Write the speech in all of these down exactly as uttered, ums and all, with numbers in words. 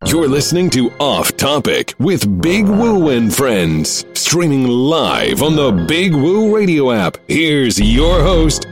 You're listening to Off Topic with Big Woo and Friends, streaming live on the Big Woo Radio app. Here's your host,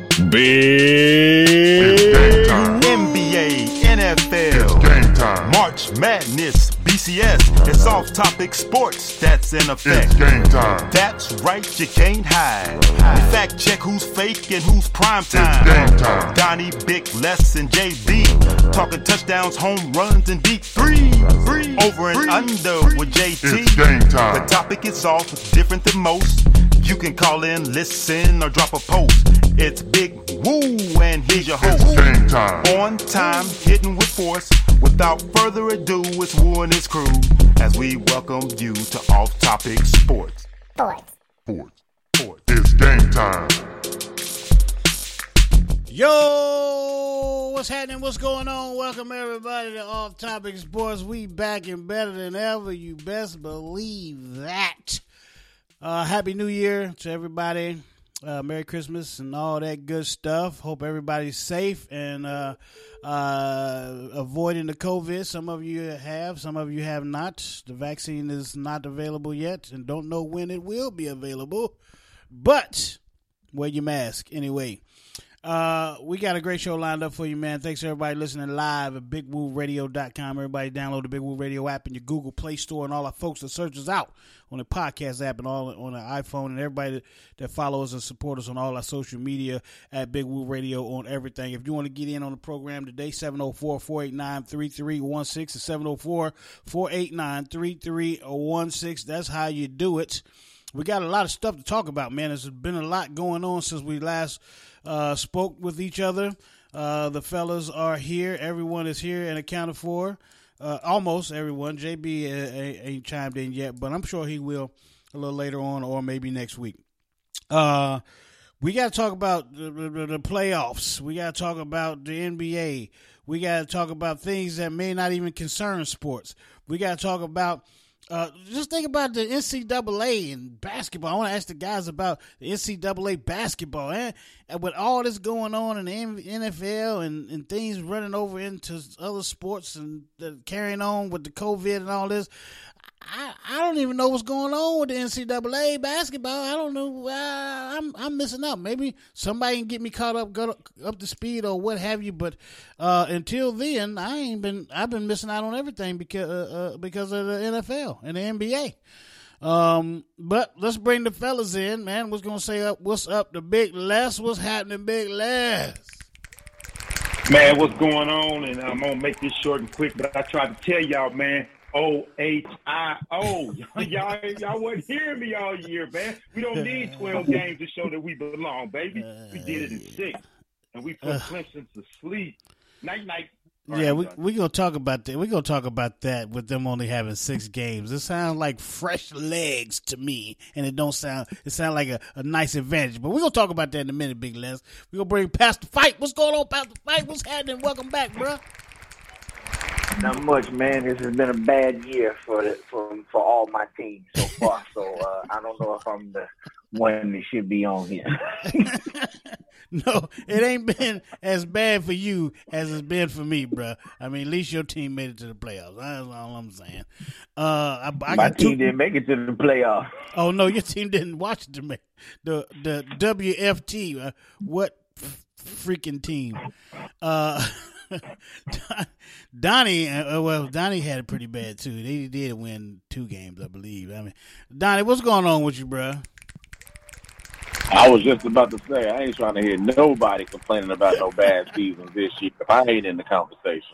Big N B A, N F L, Game time. March Madness, B C S. It's Off Topic Sports that's in effect. It's game time. That's right, you can't hide. We fact check who's fake and who's prime time. It's game time. Donnie, Big Les, and J B talking touchdowns, home runs, and deep threes. Over and under with J T. It's game time. The topic is off, different than most. You can call in, listen, or drop a post. It's Big Woo, and here's your host. It's game time. On time, hitting with force. Without further ado, it's Woo and his crew as we welcome you to Off Topic Sports. Sports. Sports. Sports. It's game time. Yo, what's happening? What's going on? Welcome everybody to Off Topic Sports. We back and better than ever. You best believe that. Uh, Happy New Year to everybody. Uh, Merry Christmas and all that good stuff. Hope everybody's safe and uh, uh, avoiding the COVID. Some of you have, some of you have not. The vaccine is not available yet and don't know when it will be available. But wear your mask anyway. Uh, we got a great show lined up for you, man. Thanks to everybody listening live at big woo radio dot com. Everybody download the Big Woo Radio app in your Google Play Store, and all our folks that search us out on the podcast app and all on the iPhone, and everybody that, that follow us and support us on all our social media at Big Woo Radio on everything. If you want to get in on the program today, seven oh four, four eight nine, three three one six and seven oh four, four eight nine, three three one six. That's how you do it. We got a lot of stuff to talk about, man. There's been a lot going on since we last uh, spoke with each other. Uh, the fellas are here. Everyone is here and accounted for. Uh, almost everyone. J B ain't, ain't chimed in yet, but I'm sure he will a little later on or maybe next week. Uh, we got to talk about the, the, the playoffs. We got to talk about the N B A. We got to talk about things that may not even concern sports. We got to talk about Uh, just think about the N C double A and basketball. I want to ask the guys about the N C double A basketball. And, and with all this going on in the N F L and, and things running over into other sports and uh, carrying on with the COVID and all this, I, I don't even know what's going on with the N C double A basketball. I don't know. Uh, I'm I'm missing out. Maybe somebody can get me caught up, go up, up to speed or what have you. But uh, until then, I ain't been. I've been missing out on everything because uh, uh, because of the N F L and the N B A. Um, but let's bring the fellas in, man. What's gonna say up? What's up? The Big Les. What's happening, Big Les? Man, what's going on? And I'm gonna make this short and quick, but I tried to tell y'all, man. O H I O. Y'all, y'all wasn't hearing me all year, man. We don't need twelve games to show that we belong, baby. We did it in six, and we put Clemson to sleep. Night, night. Yeah, we we gonna talk about that. We gonna talk about that with them only having six games. It sounds like fresh legs to me, and it don't sound. It sounds like a, a nice advantage. But we are gonna talk about that in a minute, Big Les. We gonna bring Pastor Fight. What's going on, Pastor Fight? What's happening? Welcome back, bro. Not much, man. This has been a bad year for the, for for all my teams so far. So uh, I don't know if I'm the one that should be on here. No, it ain't been as bad for you as it's been for me, bro. I mean, at least your team made it to the playoffs. That's all I'm saying. Uh, I, I my got team two... didn't make it to the playoffs. Oh no, your team didn't watch it to make the the W F T. Uh, what f- freaking team? Uh. Donnie, uh, well, Donnie had it pretty bad too. They did win two games, I believe. I mean, Donnie, what's going on with you, bro? I was just about to say, I ain't trying to hear nobody complaining about no bad seasons this year. I ain't in the conversation.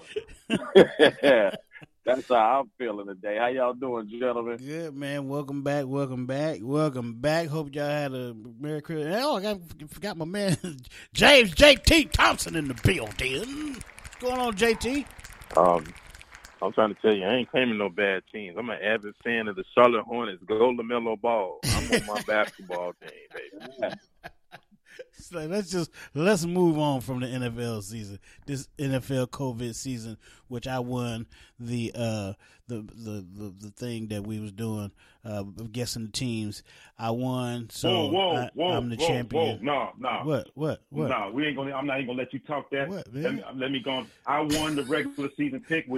That's how I'm feeling today. How y'all doing, gentlemen? Good, man. Welcome back. Welcome back. Welcome back. Hope y'all had a Merry Christmas. Oh, I got, forgot my man, James J T Thompson in the building. What's going on, J T? Um, I'm trying to tell you, I ain't claiming no bad teams. I'm an avid fan of the Charlotte Hornets. Go LaMelo Ball. I'm on my basketball team, baby. So let's just let's move on from the N F L season, this N F L COVID season, which I won the uh, the, the the the thing that we was doing, uh, guessing the teams. I won, so whoa, whoa, I, whoa, I'm the whoa, champion. Whoa, no, no. What, what, what? No, we ain't gonna. I'm not even gonna let you talk that. What, man? Let me, let me go. On. I won the regular season pick, which is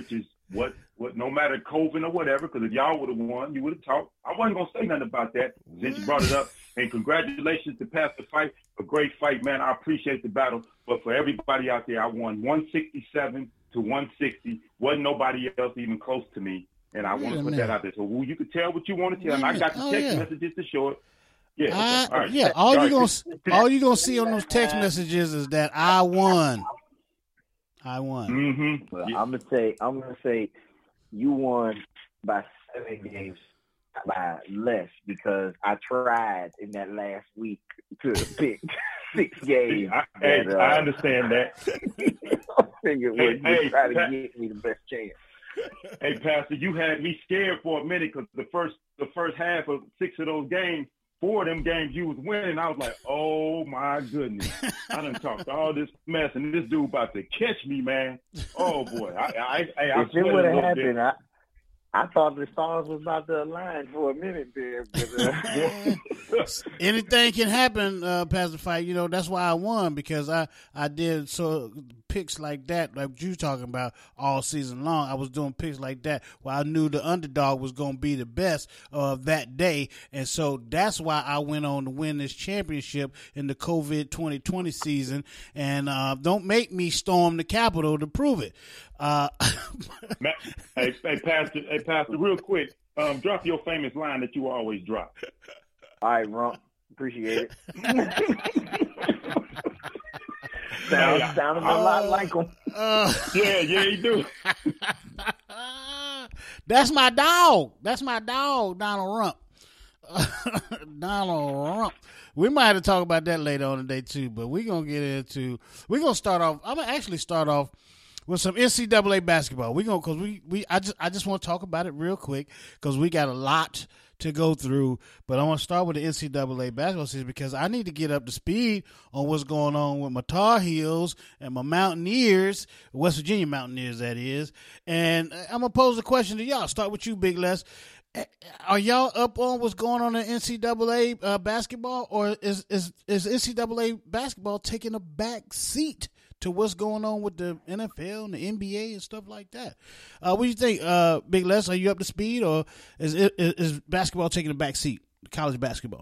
what what no matter COVID or whatever, because if y'all would have won, you would have talked. I wasn't gonna say nothing about that since you brought it up. And congratulations to Pastor Fight, a great fight, man. I appreciate the battle, but for everybody out there, I won one sixty-seven to one sixty. Wasn't nobody else even close to me, and I want to put that out there. So well, you could tell what you want to tell, and I got the oh, text yeah. messages to show it. Yeah, okay. I, all right. yeah. All all you right. gonna all you gonna see on those text messages is that I won. I won. Mm-hmm. Well, yeah. I'm gonna say I'm gonna say you won by seven games, by less, because I tried in that last week to pick six games. I, hey, that, uh, I understand that. I figured Hey, would hey, try to Pat- get me the best chance. Hey, Pastor, you had me scared for a minute because the first the first half of six of those games, four of them games you was winning. I was like, oh my goodness, I done talked all this mess, and this dude about to catch me, man. Oh boy, I I, I, I If it sweated would a have little happened, bit. I, I thought the stars was about to align for a minute there. But, uh, Anything can happen, uh, Pastor Fight. You know, that's why I won, because I, I did so picks like that, like you talking about all season long. I was doing picks like that where I knew the underdog was going to be the best of that day. And so that's why I went on to win this championship in the COVID twenty twenty season. And uh, don't make me storm the Capitol to prove it. Uh, Man, hey, hey, Pastor, hey, Pastor, real quick, um, drop your famous line that you always drop. all right, Rump, appreciate it. Sound, Hey, sounded a lot like him. uh, Yeah, yeah, you do. That's my dog. That's my dog, Donald Rump. Donald Rump. We might have to talk about that later on today too, but we're gonna get into. We're gonna start off. I'm gonna actually start off with some N C double A basketball. We gonna because we we I just I just want to talk about it real quick because we got a lot to go through. But I want to start with the N C double A basketball season because I need to get up to speed on what's going on with my Tar Heels and my Mountaineers, West Virginia Mountaineers, that is. And I'm gonna pose a question to y'all. Start with you, Big Les. Are y'all up on what's going on in N C double A uh, basketball, or is is is N C double A basketball taking a back seat to what's going on with the N F L and the N B A and stuff like that? Uh, what do you think, uh, Big Les? Are you up to speed, or is is, is basketball taking a back seat? College basketball.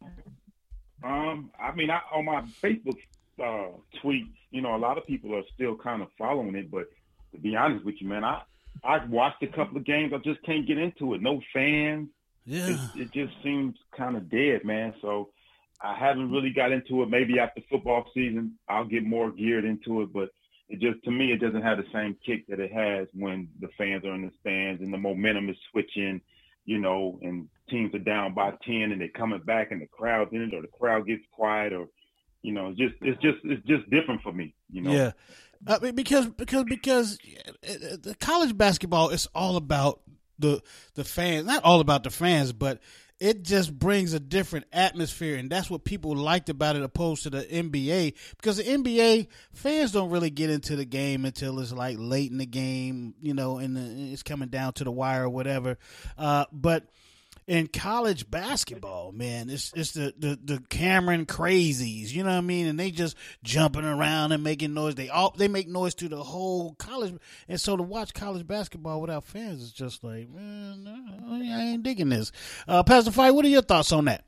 Um, I mean, I, on my Facebook uh, tweets, you know, a lot of people are still kind of following it, but to be honest with you, man, I. I watched a couple of games. I just can't get into it. No fans. Yeah. It, it just seems kind of dead, man. So I haven't really got into it. Maybe after football season, I'll get more geared into it. But it just, to me, it doesn't have the same kick that it has when the fans are in the stands and the momentum is switching, you know, and teams are down by ten and they're coming back and the crowd's in it, or the crowd gets quiet, or, you know, it's just, it's just, it's just different for me, you know. Yeah. Uh, because because because the college basketball is all about the the fans, not all about the fans, but it just brings a different atmosphere, and that's what people liked about it opposed to the N B A. Because the N B A fans don't really get into the game until it's like late in the game, you know, and the, it's coming down to the wire or whatever. Uh, but in college basketball, man, it's it's the, the, the Cameron crazies, you know what I mean? And they just jumping around and making noise. They all they make noise through the whole college. And so to watch college basketball without fans is just like, man, no, I ain't digging this. Uh, Pastor Fight, what are your thoughts on that?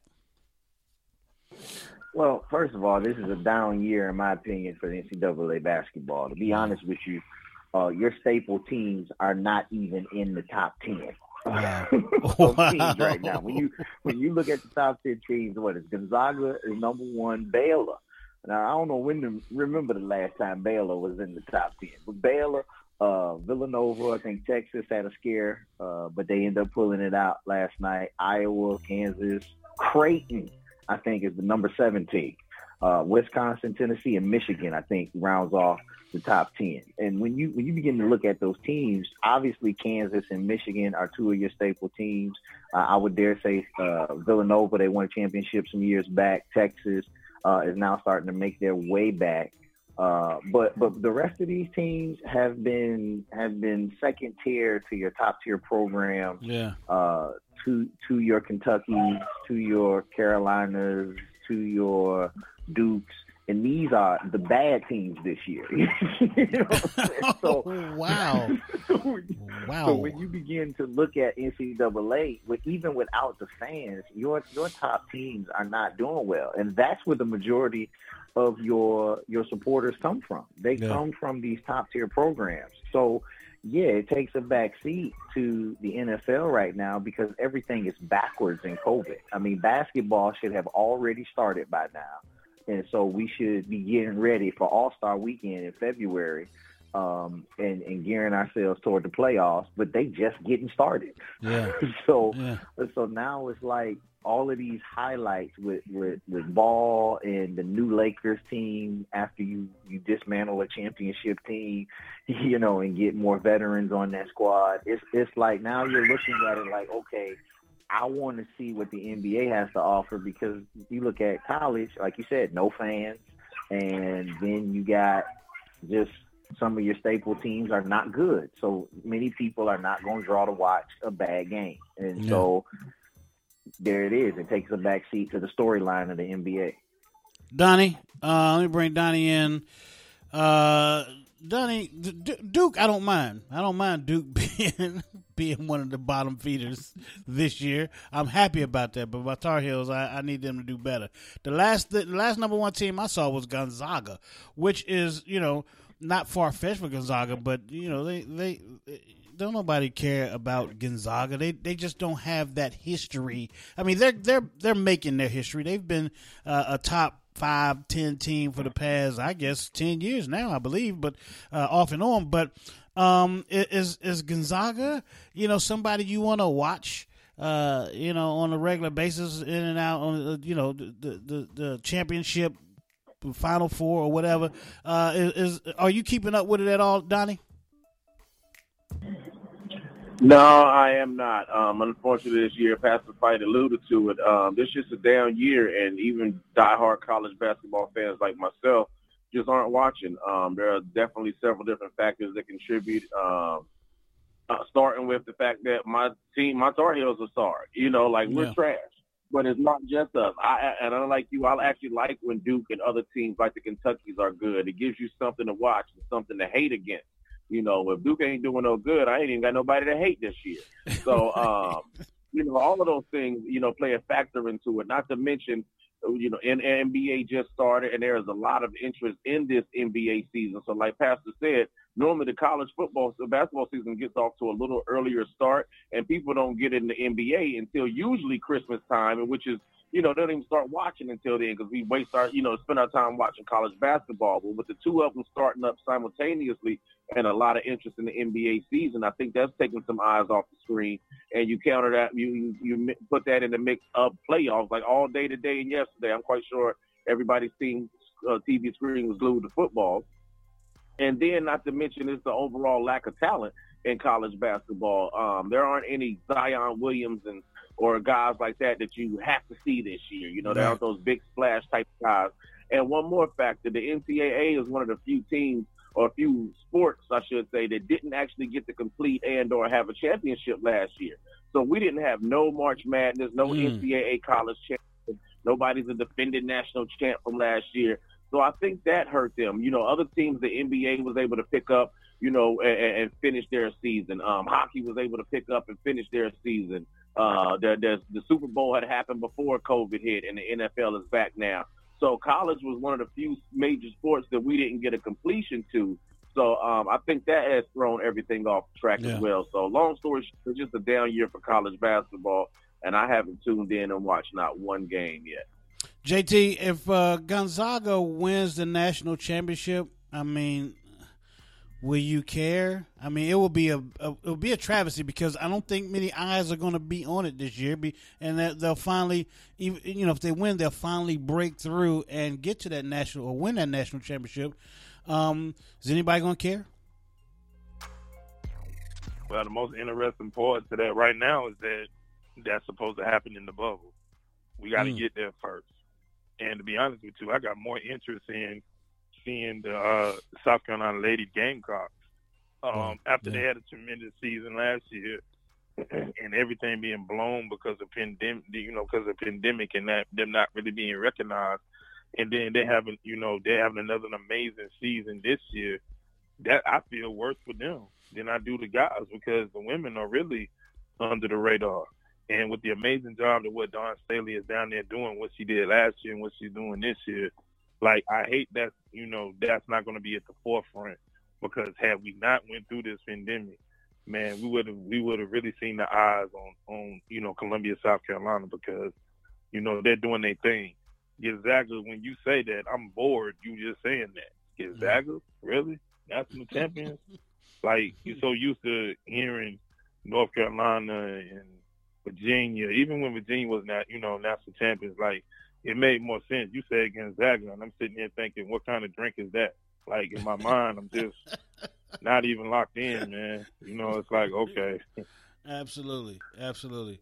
Well, first of all, this is a down year, in my opinion, for the N C double A basketball. To be honest with you, uh, your staple teams are not even in the top ten. Wow. Wow. Teams right now. When you when you look at the top ten teams, what is Gonzaga is number one, Baylor. Now I don't know when to remember the last time Baylor was in the top ten, but Baylor, uh, Villanova, I think Texas had a scare, uh, but they ended up pulling it out last night. Iowa, Kansas, Creighton, I think is the number seven team. Uh, Wisconsin, Tennessee, and Michigan, I think, rounds off the top ten. And when you when you begin to look at those teams, obviously Kansas and Michigan are two of your staple teams. Uh, I would dare say uh, Villanova, they won a championship some years back. Texas uh, is now starting to make their way back. Uh, but but the rest of these teams have been have been second tier to your top tier program. Yeah. Uh, to to your Kentuckys, to your Carolinas, to your Dukes, And these are the bad teams this year. You know what I'm saying? So, oh, wow. so, wow. So when you begin to look at N C double A, with, even without the fans, your your top teams are not doing well. And that's where the majority of your your supporters come from. They yeah. come from these top-tier programs. So, yeah, it takes a back seat to the N F L right now because everything is backwards in COVID. I mean, basketball should have already started by now. And so we should be getting ready for All-Star Weekend in February um, and, and gearing ourselves toward the playoffs, but they just getting started. Yeah. so yeah. so now it's like all of these highlights with, with, with Ball and the new Lakers team after you, you dismantle a championship team, you know, and get more veterans on that squad. It's, it's like now you're looking at it like, okay, I want to see what the N B A has to offer because you look at college, like you said, no fans, and then you got just some of your staple teams are not good. So many people are not going to draw to watch a bad game. And yeah. so there it is. It takes a back seat to the storyline of the N B A. Donnie, uh, let me bring Donnie in. Uh, Donnie, D- Duke, I don't mind. I don't mind Duke being being one of the bottom feeders this year. I'm happy about that. But my Tar Heels, I, I need them to do better. The last the last number one team I saw was Gonzaga, which is, you know, not far-fetched for Gonzaga, but, you know, they, they, they don't nobody care about Gonzaga. They they just don't have that history. I mean, they're they're they're making their history. They've been uh, a top five, ten team for the past, I guess, ten years now, I believe, but uh, off and on. But um, is is Gonzaga, you know, somebody you want to watch, uh, you know, on a regular basis, in and out on, uh, you know, the, the the championship, Final Four or whatever? Uh, is, is are you keeping up with it at all, Donnie? No, I am not. Um, unfortunately, this year, Pastor Fight alluded to it. Um, this is just a down year, and even diehard college basketball fans like myself just aren't watching. Um, there are definitely several different factors that contribute, um, uh, starting with the fact that my team, my Tar Heels are sorry. You know, like, we're yeah. trash. But it's not just us. I, and unlike you, I actually like when Duke and other teams like the Kentuckys are good. It gives you something to watch and something to hate against. You know, if Duke ain't doing no good, I ain't even got nobody to hate this year. So, um, you know, all of those things, you know, play a factor into it. Not to mention, you know, N- N B A just started, and there is a lot of interest in this N B A season. So, like Pastor said, normally the college football, the basketball season gets off to a little earlier start, and people don't get in the N B A until usually Christmas time, which is, you know, they don't even start watching until then because we waste our, you know, spend our time watching college basketball. But with the two of them starting up simultaneously and a lot of interest in the N B A season, I think that's taking some eyes off the screen. And you counter that, you you, you put that in the mix of playoffs, like all day today and yesterday. I'm quite sure everybody's seen uh, T V screen was glued to football. And then, not to mention, it's the overall lack of talent in college basketball. Um, there aren't any Zion Williams and or guys like that that you have to see this year. You know, there aren't those big splash type guys. And one more factor, the N C double A is one of the few teams, or a few sports, I should say, that didn't actually get to complete and or have a championship last year. So we didn't have no March Madness, no mm. N C double A college champion. Nobody's a defending national champ from last year. So I think that hurt them. You know, other teams, the N B A was able to pick up, you know, and, and finish their season. Um, hockey was able to pick up and finish their season. Uh, the, the, the Super Bowl had happened before COVID hit, and the N F L is back now. So college was one of the few major sports that we didn't get a completion to. So um, I think that has thrown everything off track yeah. as well. So long story short, it's just a down year for college basketball, and I haven't tuned in and watched not one game yet. J T, if uh, Gonzaga wins the national championship, I mean, will you care? I mean, it will be a, a it will be a travesty because I don't think many eyes are going to be on it this year. Be, and that they'll finally, even, you know, if they win, they'll finally break through and get to that national or win that national championship. Um, is anybody going to care? Well, the most interesting part to that right now is that that's supposed to happen in the bubble. We got to mm. get there first. And to be honest with you, I got more interest in seeing the uh, South Carolina Lady Gamecocks um, oh, after yeah. they had a tremendous season last year, and everything being blown because of pandemic, you know, because of pandemic and that them not really being recognized and then they having, you know, they're having another amazing season this year. That I feel worse for them than I do the guys, because the women are really under the radar. And with the amazing job that what Dawn Staley is down there doing, what she did last year and what she's doing this year, like, I hate that, you know, that's not going to be at the forefront, because had we not went through this pandemic, man, we would have we would have really seen the eyes on, on, you know, Columbia, South Carolina, because, you know, they're doing their thing. Gonzaga, when you say that, I'm bored you just saying that. Gonzaga? Really? National champions? Like, you're so used to hearing North Carolina and Virginia, even when Virginia was not, you know, national champions, like, it made more sense. You said Gonzaga, and I'm sitting here thinking, what kind of drink is that? Like, in my mind, I'm just not even locked in, man. You know, it's like, okay. Absolutely. Absolutely.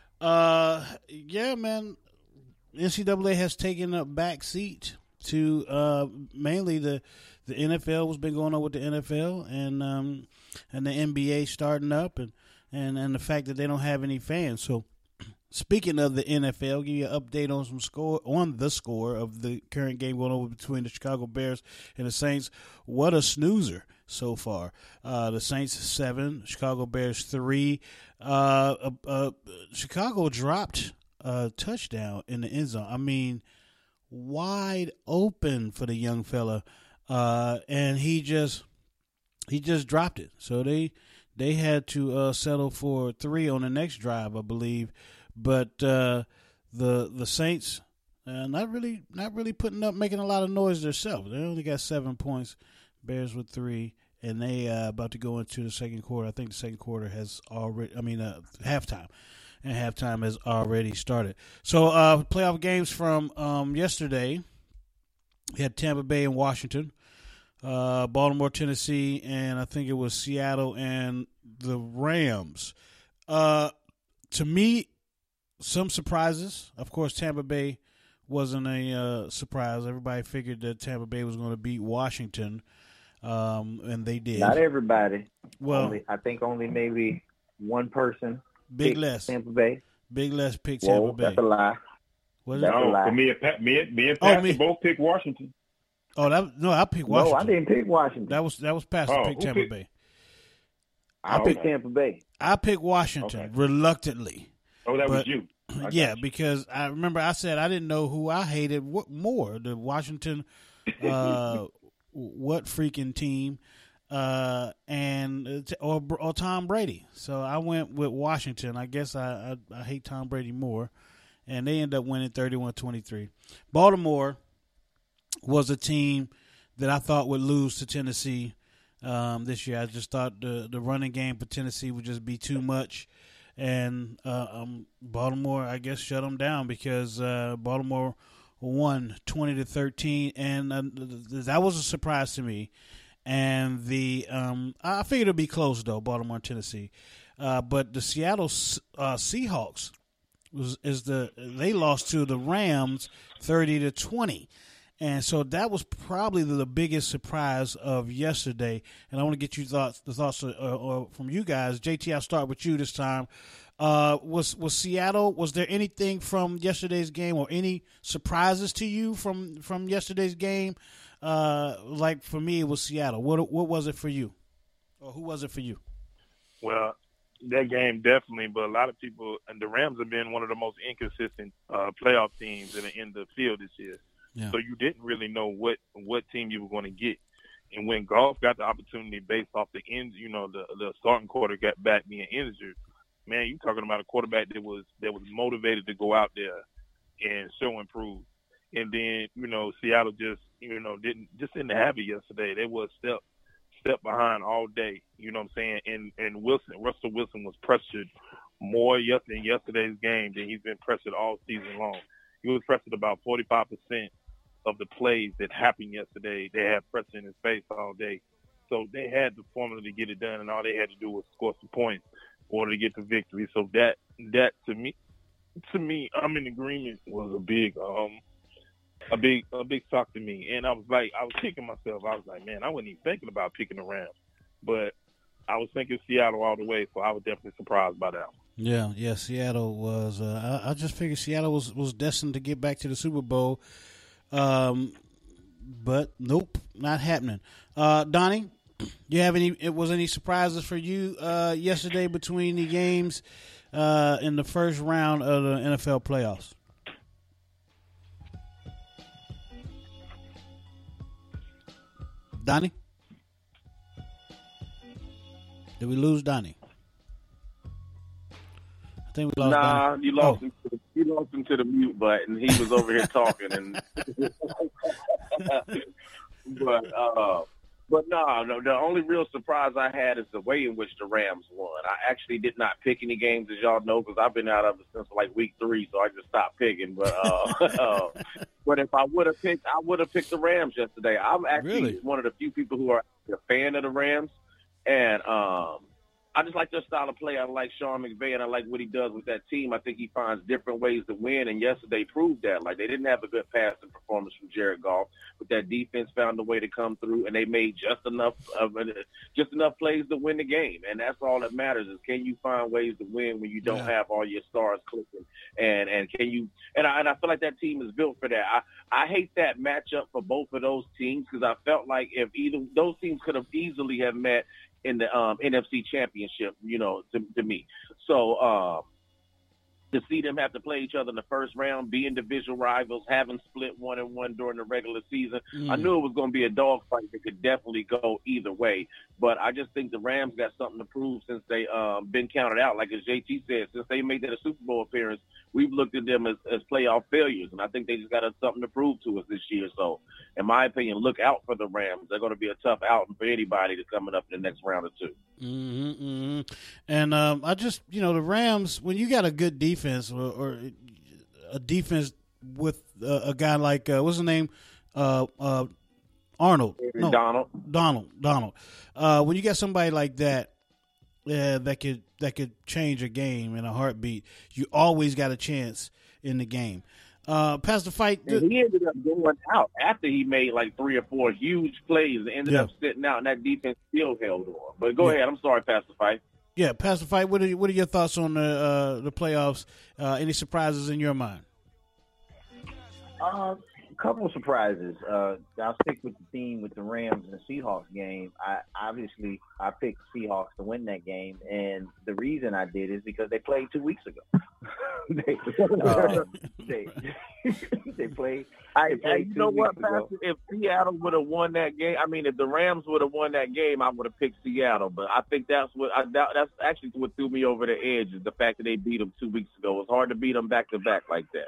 Uh, yeah, man, N C double A has taken a back seat to uh, mainly the the N F L. What's been going on with the N F L, and um, and the N B A starting up, and, and, and the fact that they don't have any fans. So, speaking of the N F L, give you an update on some score on the score of the current game going on between the Chicago Bears and the Saints. What a snoozer so far. Uh, the Saints seven, Chicago Bears three. Uh, uh, uh, Chicago dropped a touchdown in the end zone. I mean, wide open for the young fella, uh, and he just he just dropped it. So they they had to uh, settle for three on the next drive, I believe. But uh, the the Saints uh, not really not really putting up making a lot of noise themselves. They only got seven points. Bears with three, and they uh, about to go into the second quarter. I think the second quarter has already. I mean, uh, halftime, and halftime has already started. So uh, playoff games from um, yesterday. We had Tampa Bay and Washington, uh, Baltimore, Tennessee, and I think it was Seattle and the Rams. Uh, to me, some surprises. Of course, Tampa Bay wasn't a uh, surprise. Everybody figured that Tampa Bay was going to beat Washington, um, and they did. Not everybody. Well, only, I think only maybe one person. Big Les. Tampa Bay. Big Les picked Whoa, Tampa Bay. That's a lie. Was That's it? a No, lie. for me and Pat, me, and- me and Oh, Pastor me. both picked Washington. Oh, that no, I picked No, Washington. I didn't pick Washington. That was that was Pastor Oh, picked who Tampa picked- Bay. I Oh, picked okay. Tampa Bay. I picked Washington Okay. reluctantly. Oh, that But- was you. I Yeah, got you. because I remember I said I didn't know who I hated what more, the Washington, uh, what freaking team, uh, and or or Tom Brady. So I went with Washington. I guess I I, I hate Tom Brady more, and they end up winning thirty-one twenty-three. Baltimore was a team that I thought would lose to Tennessee um, this year. I just thought the the running game for Tennessee would just be too much. And uh, um, Baltimore, I guess, shut them down because uh, Baltimore won twenty to thirteen, and uh, that was a surprise to me. And the um, I figured it'd be close though, Baltimore and Tennessee. Uh, but the Seattle uh, Seahawks was is the they lost to the Rams thirty to twenty. And so that was probably the biggest surprise of yesterday. And I want to get you thoughts, the thoughts uh, uh, from you guys. J T, I'll start with you this time. Uh, was was Seattle? Was there anything from yesterday's game, or any surprises to you from from yesterday's game? Uh, like for me, it was Seattle. What what was it for you, or who was it for you? Well, that game definitely, but a lot of people, and the Rams have been one of the most inconsistent uh, playoff teams in the, in the field this year. Yeah. So you didn't really know what what team you were going to get. And when Goff got the opportunity based off the end, you know, the the starting quarterback back being injured, man, you talking about a quarterback that was that was motivated to go out there and show improve. And then, you know, Seattle just, you know, didn't just didn't have it yesterday. They were a step step behind all day. You know what I'm saying? And and Wilson, Russell Wilson was pressured more yes in yesterday's game than he's been pressured all season long. He was pressured about forty-five percent of the plays that happened yesterday. They had pressure in his face all day. So they had the formula to get it done, and all they had to do was score some points in order to get the victory. So that that to me to me, I'm in agreement, was a big um a big a big shock to me. And I was like I was kicking myself. I was like, man, I wasn't even thinking about picking the Rams. But I was thinking Seattle all the way, so I was definitely surprised by that one. Yeah, yeah, Seattle was. Uh, I, I just figured Seattle was, was destined to get back to the Super Bowl. Um, but nope, not happening. Uh, Donnie, you have any? It was any surprises for you uh, yesterday between the games uh, in the first round of the N F L playoffs? Donnie, did we lose Donnie? I think we lost. Nah, Donnie. you lost Oh. him. To the, you lost him to the mute button. He was over here talking, and but uh, but no, no. The only real surprise I had is the way in which the Rams won. I actually did not pick any games, as y'all know, because I've been out of it since like week three, so I just stopped picking. But uh, uh, but if I would have picked, I would have picked the Rams yesterday. I'm actually Really? one of the few people who are a fan of the Rams, and um. I just like their style of play. I like Sean McVay, and I like what he does with that team. I think he finds different ways to win, and yesterday proved that. Like, they didn't have a good passing performance from Jared Goff, but that defense found a way to come through, and they made just enough of just enough plays to win the game. And that's all that matters is, can you find ways to win when you don't Yeah. have all your stars clicking? And and can you and I and I feel like that team is built for that. I, I hate that matchup for both of those teams, because I felt like if either those teams could have easily have met in the um, N F C Championship, you know, to, to me. So um, to see them have to play each other in the first round, being division rivals, having split one and one during the regular season, Mm. I knew it was going to be a dogfight that could definitely go either way. But I just think the Rams got something to prove since they um, been counted out. Like as J T said, since they made that a Super Bowl appearance, we've looked at them as, as playoff failures, and I think they just got something to prove to us this year. So, in my opinion, look out for the Rams. They're going to be a tough outing for anybody that's coming up in the next round or two. Mm-hmm, mm-hmm. And um, I just, you know, the Rams, when you got a good defense or, or a defense with uh, a guy like, uh, what's his name? Uh, uh, Arnold. No, Donald. Donald. Donald. Uh, when you got somebody like that, uh, that could that could change a game in a heartbeat, you always got a chance in the game. Uh, past the fight, And he ended up going out after he made like three or four huge plays and ended Yeah. up sitting out, and that defense still held on. But go Yeah. ahead. I'm sorry, Pastor Fight. yeah, past the fight. What are what are your thoughts on the uh, the playoffs? Uh, any surprises in your mind? Uh, a couple of surprises. Uh, I'll stick with the theme with the Rams and the Seahawks game. I obviously I picked Seahawks to win that game, and the reason I did is because they played two weeks ago. they, uh, they they played. I, They played and you two know what, weeks ago. Pastor? If Seattle would have won that game, I mean, if the Rams would have won that game, I would have picked Seattle. But I think that's what I, that, that's actually what threw me over the edge is the fact that they beat them two weeks ago. It's hard to beat them back to back like that.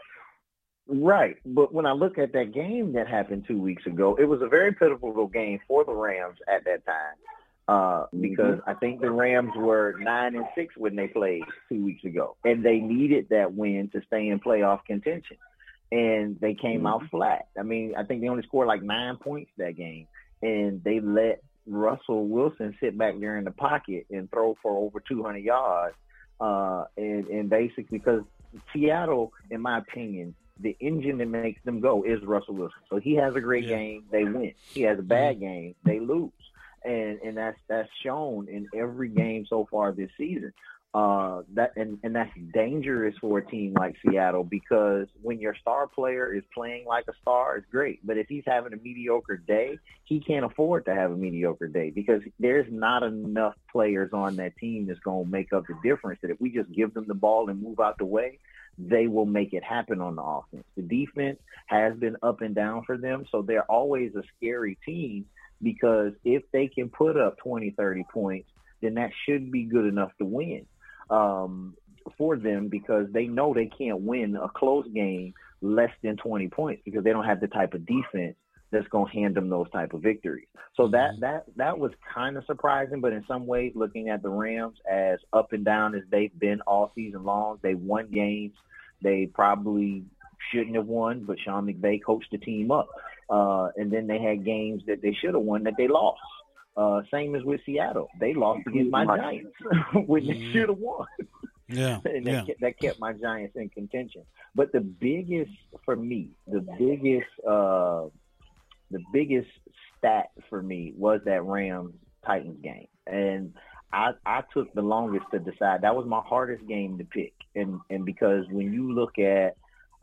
Right, but when I look at that game that happened two weeks ago, it was a very pivotal game for the Rams at that time, uh, because I think the Rams were nine and six when they played two weeks ago, and they needed that win to stay in playoff contention, and they came Mm-hmm. out flat. I mean, I think they only scored like nine points that game, and they let Russell Wilson sit back there in the pocket and throw for over two hundred yards, uh, and and basically because Seattle, in my opinion, the engine that makes them go is Russell Wilson. So he has a great Yeah. game, they win. He has a bad game, they lose. And and that's that's shown in every game so far this season. Uh, that and, and that's dangerous for a team like Seattle, because when your star player is playing like a star, it's great. But if he's having a mediocre day, he can't afford to have a mediocre day, because there's not enough players on that team that's going to make up the difference. That if we just give them the ball and move out the way, they will make it happen on the offense. The defense has been up and down for them, so they're always a scary team, because if they can put up twenty, thirty points, then that should be good enough to win um, for them, because they know they can't win a close game less than twenty points, because they don't have the type of defense that's going to hand them those type of victories. So that that that was kind of surprising, but in some ways, looking at the Rams as up and down as they've been all season long, they won games they probably shouldn't have won, but Sean McVay coached the team up. Uh, and then they had games that they should have won that they lost. Uh, same as with Seattle. They lost against my Giants when they should have won. Yeah, and that, yeah. kept, that kept my Giants in contention. But the biggest, for me, the biggest uh, the biggest stat for me was that Rams-Titans game. And I, I took the longest to decide. That was my hardest game to pick. And and because when you look at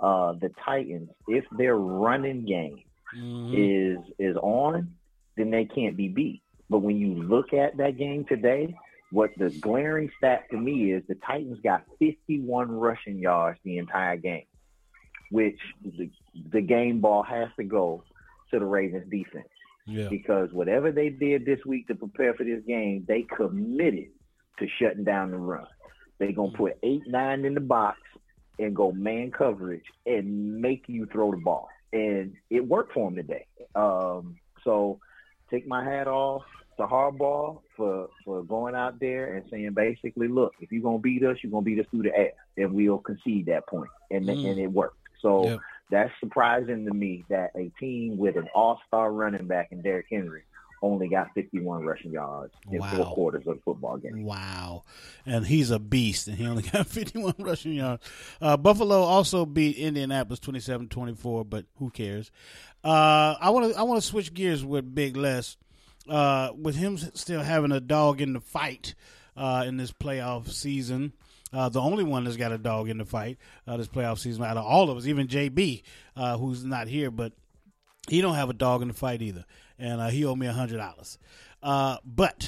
uh, the Titans, if their running game mm-hmm. is is on, then they can't be beat. But when you look at that game today, what the glaring stat to me is the Titans got fifty-one rushing yards the entire game, which the, the game ball has to go to the Ravens defense. Yeah. Because whatever they did this week to prepare for this game, they committed to shutting down the run. They're going to put eight, nine in the box and go man coverage and make you throw the ball. And it worked for them today. Um, so take my hat off to Harbaugh for, for going out there and saying basically, look, if you're going to beat us, you're going to beat us through the air, and we'll concede that point. And, mm. and it worked. So yep. that's surprising to me that a team with an all-star running back in Derrick Henry only got fifty-one rushing yards in wow. four quarters of the football game. Wow. And he's a beast, and he only got fifty-one rushing yards. Uh, Buffalo also beat Indianapolis twenty-seven twenty-four, but who cares? Uh, I want to I want to switch gears with Big Les. Uh, with him still having a dog in the fight uh, in this playoff season, uh, the only one that's got a dog in the fight uh, this playoff season out of all of us, even J B, uh, who's not here, but he don't have a dog in the fight either, and uh, he owed me a hundred dollars. Uh, but,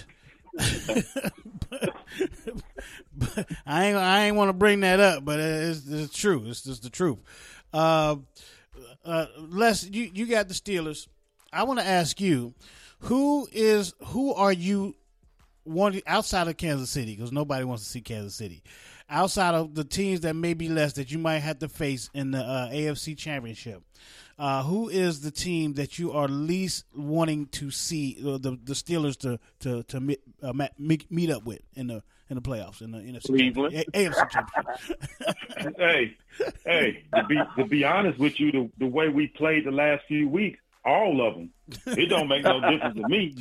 but, but I ain't I ain't want to bring that up, but it's, it's true. It's just the truth. Uh, uh, Les, you you got the Steelers. I want to ask you, who is who are you wanting outside of Kansas City, because nobody wants to see Kansas City, outside of the teams that may be less that you might have to face in the uh, A F C Championship? Uh, who is the team that you are least wanting to see uh, the the Steelers to to to meet, uh, meet meet up with in the in the playoffs in the N F C Cleveland, A F C Championship? hey, hey, to be to be honest with you, the the way we played the last few weeks, all of them, it don't make no difference to me.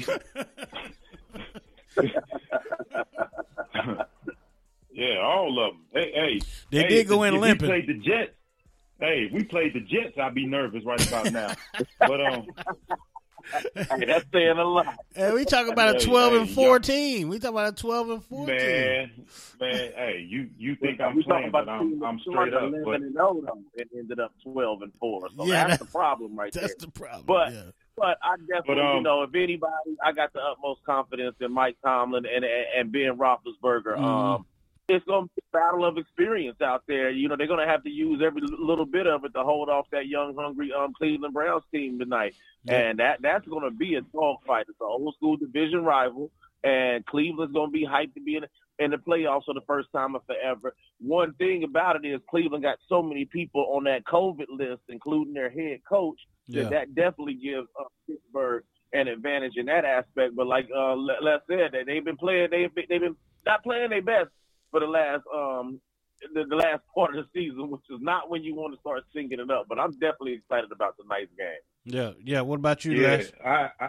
Yeah, all of them. Hey, hey, they hey, did go in if limping. We played the Jets. Hey, we played the Jets, I'd be nervous right about now. But um, hey, that's saying a lot. Hey, we talk about a twelve and four team. We talk about a twelve and four man, team. Man, hey, you you think I'm playing, but I'm I'm straight up. But and it ended up twelve and four. So yeah, that's that, the problem right that's there. That's the problem. But yeah. but I definitely, but, um, you know, if anybody, I got the utmost confidence in Mike Tomlin and and, and Ben Roethlisberger. Mm-hmm. Um. It's going to be a battle of experience out there. You know, they're going to have to use every little bit of it to hold off that young, hungry um, Cleveland Browns team tonight. Yeah. And that that's going to be a dogfight. It's an old-school division rival, and Cleveland's going to be hyped to be in, in the playoffs for the first time in forever. One thing about it is Cleveland got so many people on that COVID list, including their head coach, yeah. that that definitely gives uh, Pittsburgh an advantage in that aspect. But like uh, Les said, that they've been playing, they've been, they've been not playing their best for the last um the, the last part of the season, which is not when you want to start syncing it up. But I'm definitely excited about tonight's game. Yeah, yeah. What about you, yeah, Les? I, I,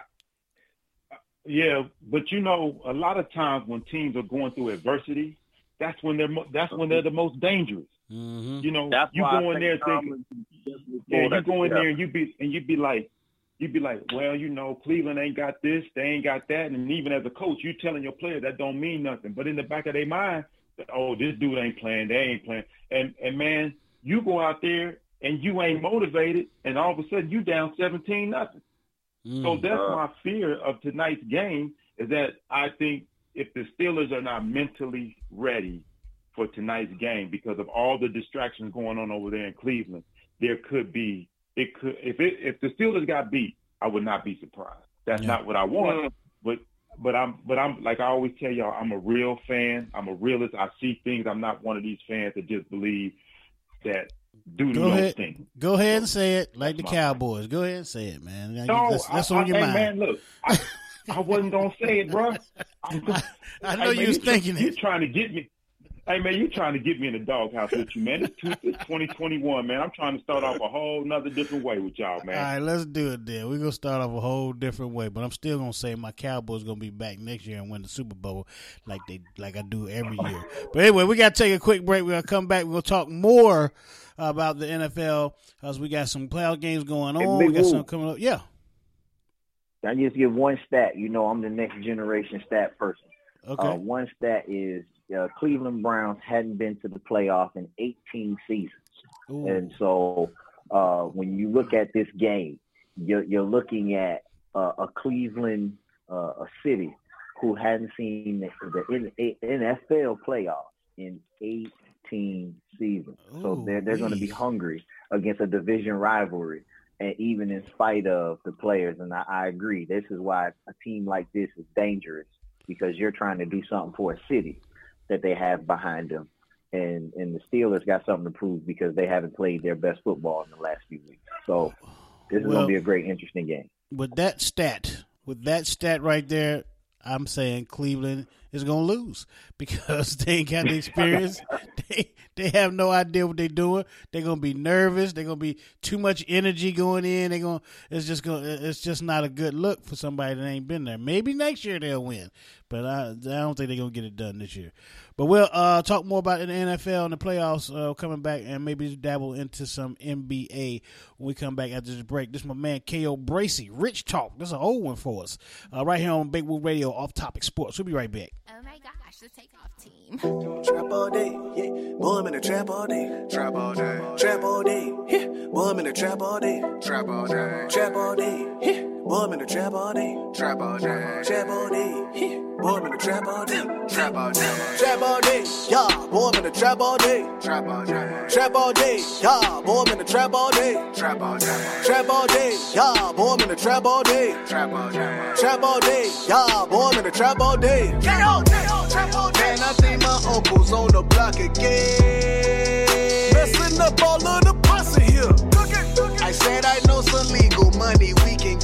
yeah, but you know, a lot of times when teams are going through adversity, that's when they're mo- that's when they're the most dangerous. Mm-hmm. You know, that's you go in there thinking, yeah, you go in there and you be and you be like. You'd be like, well, you know, Cleveland ain't got this, they ain't got that. And even as a coach, you telling your players that don't mean nothing. But in the back of their mind, oh, this dude ain't playing, they ain't playing. And, and man, you go out there and you ain't motivated, and all of a sudden you down seventeen nothing. Mm, so that's uh, my fear of tonight's game, is that I think if the Steelers are not mentally ready for tonight's game because of all the distractions going on over there in Cleveland, there could be It could if it if the Steelers got beat, I would not be surprised. That's yeah. not what I want. But but I'm but I'm like I always tell y'all, I'm a real fan. I'm a realist. I see things. I'm not one of these fans that just believe that do Go no ahead. thing. Go ahead and say it like the Cowboys. Go ahead and say it, man. No, that's, that's I, on your I, mind. Hey, man, look, I, I wasn't gonna say it, bro. I, I know hey, you was thinking it. You're it. trying to get me. Hey, man, you trying to get me in the doghouse with you, man. It's twenty twenty-one, man. I'm trying to start off a whole nother different way with y'all, man. All right, let's do it then. We're going to start off a whole different way, but I'm still going to say my Cowboys going to be back next year and win the Super Bowl like they like I do every year. But anyway, we got to take a quick break. We're going to come back. We're going to talk more about the N F L because we got some playoff games going on. We got something coming up. Yeah. I just give one stat. You know, I'm the next generation stat person. Okay. Uh, one stat is Uh, Cleveland Browns hadn't been to the playoff in eighteen seasons. Ooh. And so uh, when you look at this game, you're, you're looking at uh, a Cleveland, uh, a city who hadn't seen the, the N F L playoffs in eighteen seasons. Ooh, so they're, they're going to be hungry against a division rivalry. And even in spite of the players, and I, I agree, this is why a team like this is dangerous, because you're trying to do something for a city that they have behind them. And and the Steelers got something to prove because they haven't played their best football in the last few weeks. So this is well, going to be a great, interesting game. With that stat, with that stat right there, I'm saying Cleveland is going to lose because they ain't got the experience. they they have no idea what they're doing. They're going to be nervous. They're going to be too much energy going in. They're going it's just going it's just not a good look for somebody that ain't been there. Maybe next year they'll win, but I I don't think they're going to get it done this year. But we'll uh, talk more about the N F L and the playoffs uh, coming back, and maybe dabble into some N B A when we come back after this break. This is my man K O Bracey, Rich Talk. This is an old one for us. Uh, right here on Big Woo Radio, Off Topic Sports. We'll be right back. Oh my gosh, the Takeoff team. Trap all day, yeah. Boy, I'm in the trap all day. Trap all day. Trap all day, yeah. Boy, I'm in the trap all day. Trap all day. Trap all day, yeah. Boy, I'm in the trap all day. Trap all day. Trap all day, yeah. Boy, I'm in the trap all day. Trap all day. Trap all day, yeah. Boy, I'm in the trap all day. Trap all day. Trap all day, yeah. Boy, I'm in the trap all day. Trap all day. Trap all day, yeah. Boy, I'm in the trap all day. Trap all day. Trap all day, yeah. Boy, I'm in the trap all day. Get on, get on, trap all day. Man, I think my uncle's on the block again. Messing up all of the pussy here. I said I know some legal money we can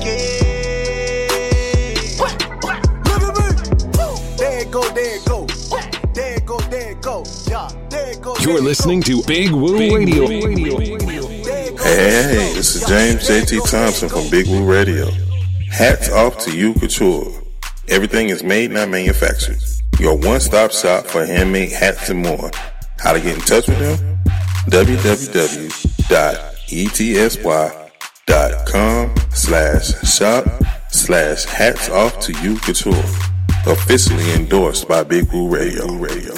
get. What? What? Look at me. There it go, there it go. There it go, there it go. Yeah, there it go. You're listening to Big Woo Big Radio. Radio. Hey, hey, this is James J T Thompson from Big Woo Radio. Hats off to you, Couture. Everything is made, not manufactured. Your one-stop shop for handmade hats and more. How to get in touch with them? w w w dot etsy.com slash shop slash hats off to you couture. Officially endorsed by Big Woo Radio. Radio.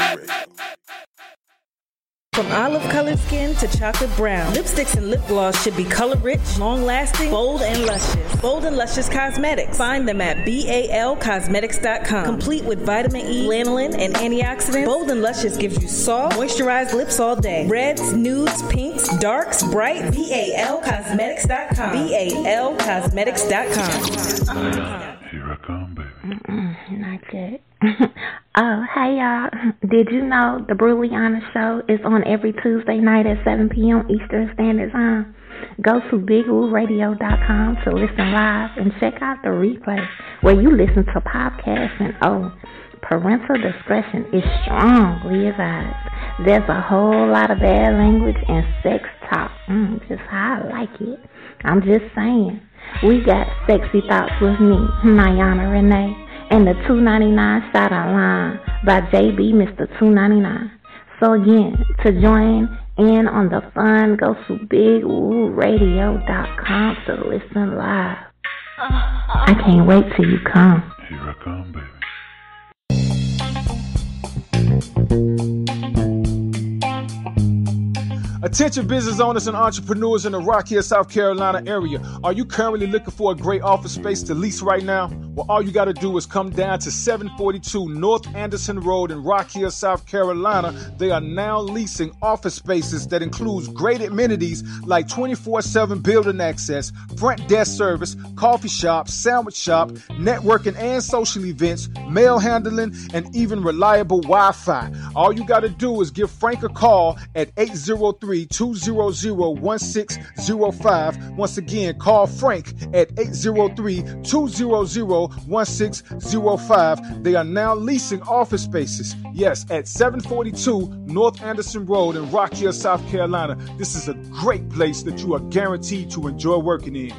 From olive-colored skin to chocolate brown, lipsticks and lip gloss should be color-rich, long-lasting, bold, and luscious. Bold and Luscious Cosmetics. Find them at B A L cosmetics dot com. Complete with vitamin E, lanolin, and antioxidants, Bold and Luscious gives you soft, moisturized lips all day. Reds, nudes, pinks, darks, bright. B A L cosmetics dot com. B A L cosmetics dot com. Here I come, baby. Mm-mm, not yet. Oh, hey y'all. Did you know the Bruliana Show is on every Tuesday night at seven p.m. Eastern Standard Time? Go to big woo radio dot com to listen live and check out the replay where you listen to podcasts and oh, parental discretion is strongly advised. There's a whole lot of bad language and sex talk. Mm, just how I like it. I'm just saying. We got Sexy Thoughts with me, Mayana Renee, and the two ninety-nine Shot Line by J B Mister two ninety-nine. So again, to join in on the fun, go to big woo radio dot com to listen live. I can't wait till you come. Here I come, baby. Attention business owners and entrepreneurs in the Rock Hill, South Carolina area. Are you currently looking for a great office space to lease right now? Well, all you got to do is come down to seven forty-two North Anderson Road in Rock Hill, South Carolina. They are now leasing office spaces that includes great amenities like twenty-four seven building access, front desk service, coffee shop, sandwich shop, networking and social events, mail handling, and even reliable Wi-Fi. All you got to do is give Frank a call at eight zero three, two zero zero, one six zero five. Once again, call Frank at eight zero three, two zero zero, one six zero five. They are now leasing office spaces. Yes, at seven forty-two North Anderson Road in Rock Hill, South Carolina. This is a great place that you are guaranteed to enjoy working in.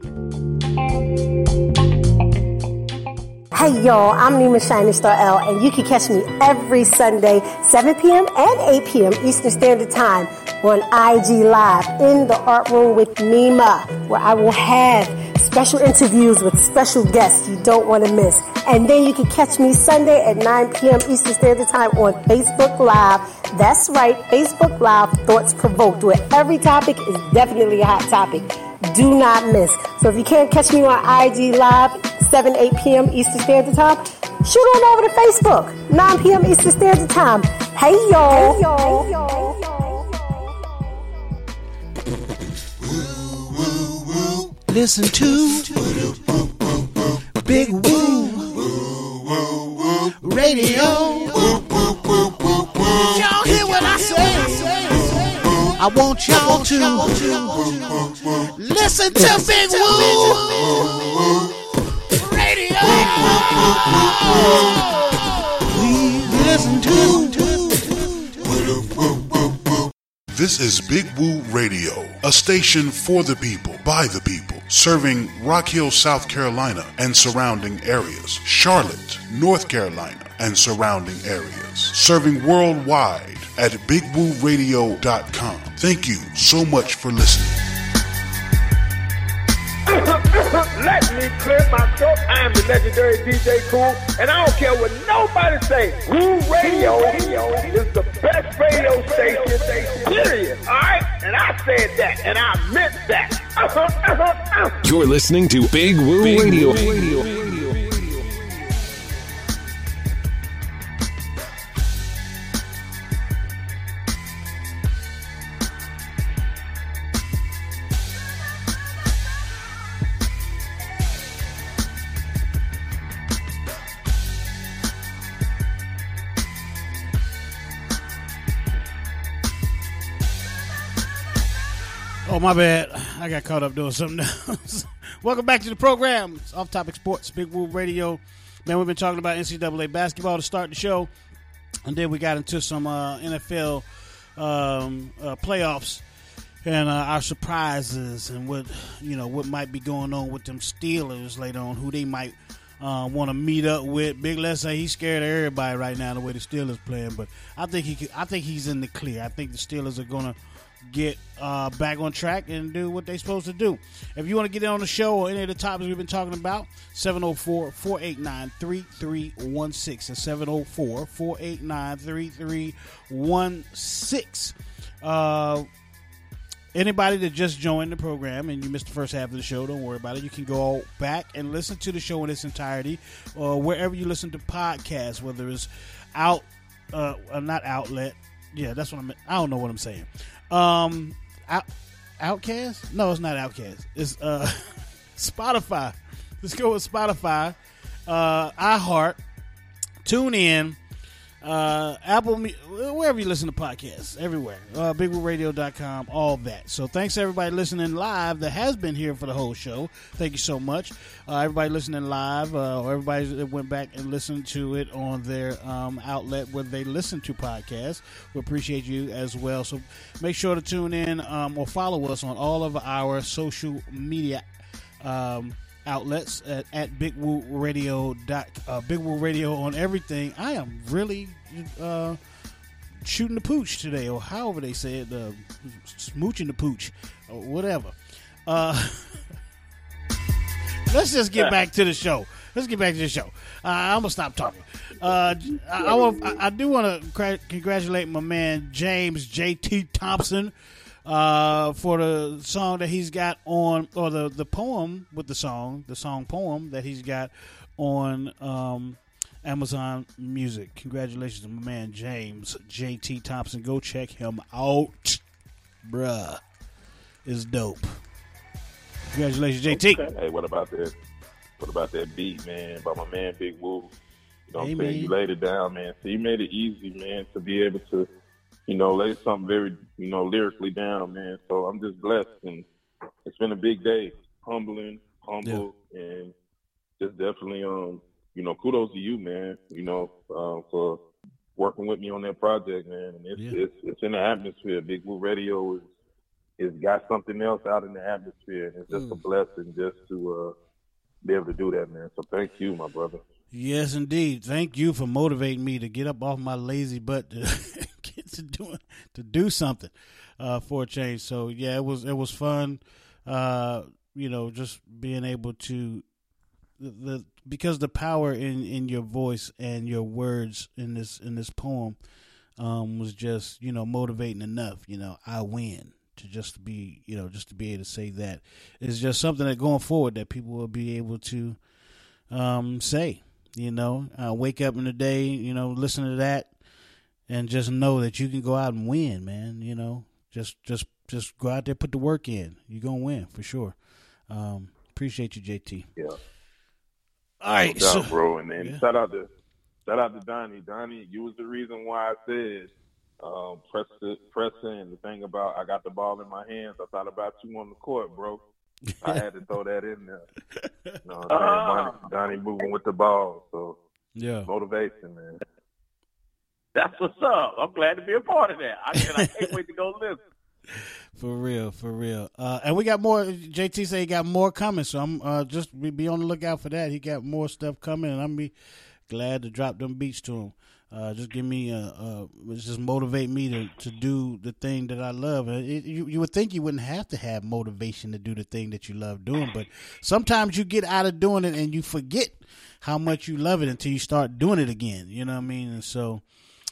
Hey y'all, I'm Nima Shining Star L, and you can catch me every Sunday, seven p.m. and eight p.m. Eastern Standard Time on I G Live in the Art Room with Nima, where I will have special interviews with special guests you don't want to miss. And then you can catch me Sunday at nine p.m. Eastern Standard Time on Facebook Live. That's right, Facebook Live, Thoughts Provoked, where every topic is definitely a hot topic. Do not miss. So if you can't catch me on I G Live, seven, eight p.m. Eastern Standard Time, shoot on over to Facebook, nine p.m. Eastern Standard Time. Hey, y'all. Hey, y'all. Hey, y'all. Listen to Big Woo Radio. Y'all hear what I say? I want y'all to listen to Big Woo Radio. Please listen to. This is Big Woo Radio, a station for the people, by the people, serving Rock Hill, South Carolina and surrounding areas, Charlotte, North Carolina and surrounding areas, serving worldwide at big woo radio dot com. Thank you so much for listening. Let me clear my throat. I am the legendary D J Cool, and I don't care what nobody say. Woo Radio is the best radio station, period. All right? And I said that, and I meant that. You're listening to Big Woo Big Radio. Woo Radio. Oh, my bad. I got caught up doing something else. Welcome back to the program. It's Off Topic Sports, Big Woo Radio. Man, we've been talking about N C double A basketball to start the show. And then we got into some uh, N F L um, uh, playoffs and uh, our surprises and what, you know, what might be going on with them Steelers later on, who they might uh, want to meet up with. Big Les say he's scared of everybody right now the way the Steelers playing, but I think he could, I think he's in the clear. I think the Steelers are going to get uh, back on track and do what they're supposed to do. If you want to get in on the show or any of the topics we've been talking about, seven oh four, four eight nine, three three one six. That's seven oh four, four eight nine, three three one six. Uh, anybody that just joined the program and you missed the first half of the show, don't worry about it. You can go back and listen to the show in its entirety or wherever you listen to podcasts, whether it's out, uh, not outlet. Yeah, that's what I'm, I don't know what I'm saying. Um, out, Outcast? No, it's not Outcast. It's uh, Spotify. Let's go with Spotify. Uh, iHeart. Tune in. Uh, Apple, wherever you listen to podcasts, everywhere. Uh, big woo radio dot com, all that. So thanks to everybody listening live that has been here for the whole show. Thank you so much. Uh, everybody listening live, uh, or everybody that went back and listened to it on their um, outlet where they listen to podcasts. We appreciate you as well. So make sure to tune in um, or follow us on all of our social media um outlets at, at Big Woo Radio dot uh, Big Woo Radio on everything. I am really uh, shooting the pooch today, or however they say it, uh, smooching the pooch, or whatever. Uh, let's just get back to the show. Let's get back to the show. Uh, I'm gonna stop talking. Uh, I, I, want, I, I do want to cra- congratulate my man James J T Thompson. Uh, for the song that he's got on, or the, the poem with the song, the song poem that he's got on um, Amazon Music. Congratulations to my man James J T Thompson. Go check him out, bruh. It's dope. Congratulations, J T. Okay. Hey, what about that? What about that beat, man? By my man Big Woo. You know what I'm Amen. saying? You laid it down, man. So you made it easy, man, to be able to, you know, lay something very, you know, lyrically down, man. So I'm just blessed, and it's been a big day, humbling, humble, yeah. and just definitely, um, you know, kudos to you, man. You know, uh, for working with me on that project, man. And it's yeah. it's, it's in the atmosphere. Big Woo Radio is is got something else out in the atmosphere, and it's just mm. a blessing just to uh, be able to do that, man. So thank you, my brother. Yes, indeed. Thank you for motivating me to get up off my lazy butt to get to do to do something uh, for a change. So yeah, it was it was fun. Uh, you know, just being able to the, the because the power in, in your voice and your words in this in this poem um, was just, you know, motivating enough. You know, I win. To just be, you know, just to be able to say that is just something that going forward that people will be able to um, say, you know, uh, wake up in the day, you know, listen to that and just know that you can go out and win, man. You know, just, just, just go out there, put the work in. You're going to win for sure. Um, appreciate you, J T. Yeah. All right. No doubt, so, bro. And then yeah. shout out to, shout out to Donnie. Donnie, you was the reason why I said, Um, press it, press in. The thing about I got the ball in my hands, I thought about you on the court, bro. I had to throw that in there. You know what I'm saying? Donnie, Donnie moving with the ball, so yeah, motivation, man. That's what's up. I'm glad to be a part of that. I, I can't wait to go listen. For real, for real. Uh, and we got more. J T said he got more coming, so I'm uh, just be, be on the lookout for that. He got more stuff coming, and I'm be glad to drop them beats to him. Uh, just give me, a, a, just motivate me to, to do the thing that I love. It, you, you would think you wouldn't have to have motivation to do the thing that you love doing, but sometimes you get out of doing it and you forget how much you love it until you start doing it again. You know what I mean? And so,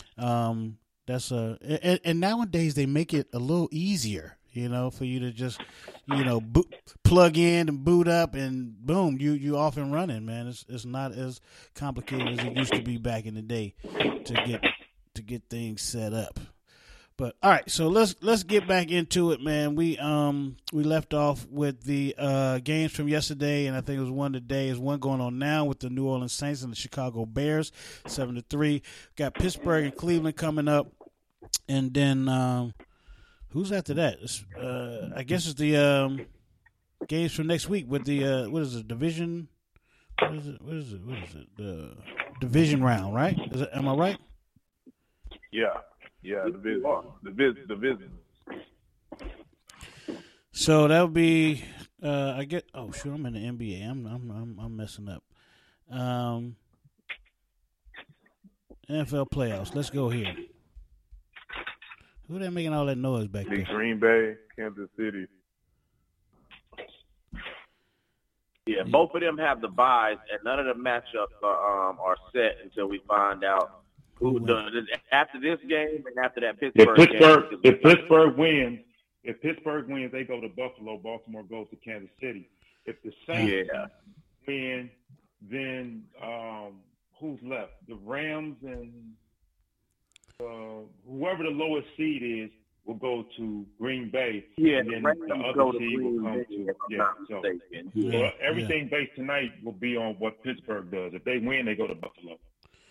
um, that's a, and, and nowadays they make it a little easier, you know, for you to just, you know, boot, plug in and boot up and boom, you, you off and running, man. It's, it's not as complicated as it used to be back in the day to get, to get things set up. But all right, so let's, let's get back into it, man. We, um, we left off with the, uh, games from yesterday, and I think it was one today. Is one going on now with the New Orleans Saints and the Chicago Bears, seven to three. Got Pittsburgh and Cleveland coming up. And then, um, who's after that? Uh, I guess it's the um, games for next week with the uh, what is it? Division? What is it? What is it? What is it? The division round, right? Is it, am I right? Yeah, yeah, the business, the business, the business. So that would be. Uh, I get. Oh, sure. I'm in the N B A. I'm I'm I'm, I'm messing up. Um, N F L playoffs. Let's go here. Who they making all that noise back there? Green Bay, Kansas City. Yeah, both of them have the buys, and none of the matchups are um, are set until we find out who does. After this game and after that Pittsburgh if Pittsburgh, game. If Pittsburgh wins, if Pittsburgh wins, they go to Buffalo. Baltimore goes to Kansas City. If the Saints yeah. win, then um, who's left? The Rams and uh, whoever the lowest seed is will go to Green Bay. Yeah, and then the, the other seed will come to yeah. So, Yeah, so everything yeah. based tonight will be on what Pittsburgh does. If they win, they go to Buffalo.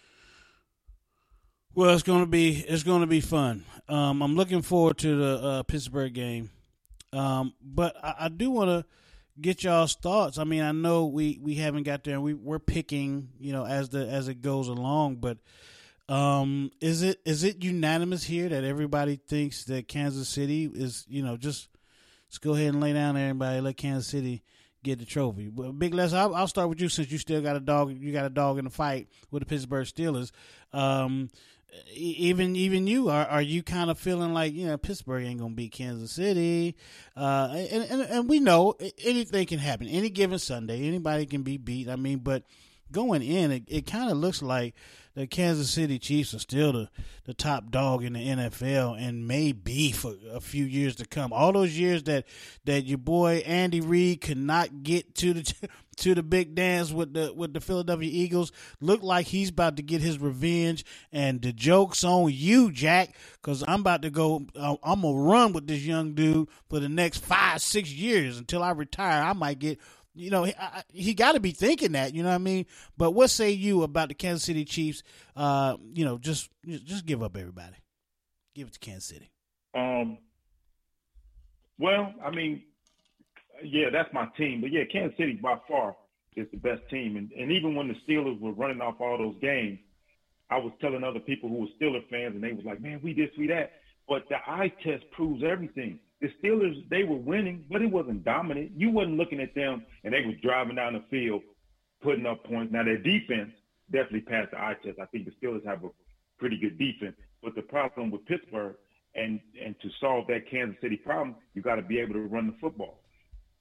Well, it's gonna be it's gonna be fun. Um, I'm looking forward to the uh, Pittsburgh game, um, but I, I do want to get y'all's thoughts. I mean, I know we, we haven't got there, and we we're picking, you know, as the as it goes along. But um, is it is it unanimous here that everybody thinks that Kansas City is, you know, just let's go ahead and lay down there, everybody, let Kansas City get the trophy. Well, Big Les, I'll, I'll start with you since you still got a dog. You got a dog in the fight with the Pittsburgh Steelers. Um, Even even you are are you kind of feeling like, you know, Pittsburgh ain't gonna beat Kansas City, uh, and, and and we know anything can happen any given Sunday. Anybody can be beat. I mean, but going in, it, it kind of looks like the Kansas City Chiefs are still the, the top dog in the N F L and may be for a few years to come. All those years that, that your boy Andy Reid could not get to the to the big dance with the with the Philadelphia Eagles, look like he's about to get his revenge. And the joke's on you, Jack, because I'm about to go. Uh, I'm gonna run with this young dude for the next five, six years until I retire. I might get. You know, he, he got to be thinking that, you know what I mean? But what say you about the Kansas City Chiefs? Uh, you know, just just give up, everybody. Give it to Kansas City. Um. Well, I mean, yeah, that's my team. But, yeah, Kansas City by far is the best team. And, and even when the Steelers were running off all those games, I was telling other people who were Steelers fans, and they was like, man, we this, we that. But the eye test proves everything. The Steelers, they were winning, but it wasn't dominant. You wasn't looking at them, and they was driving down the field, putting up points. Now, their defense definitely passed the eye test. I think the Steelers have a pretty good defense. But the problem with Pittsburgh, and, and to solve that Kansas City problem, you got to be able to run the football.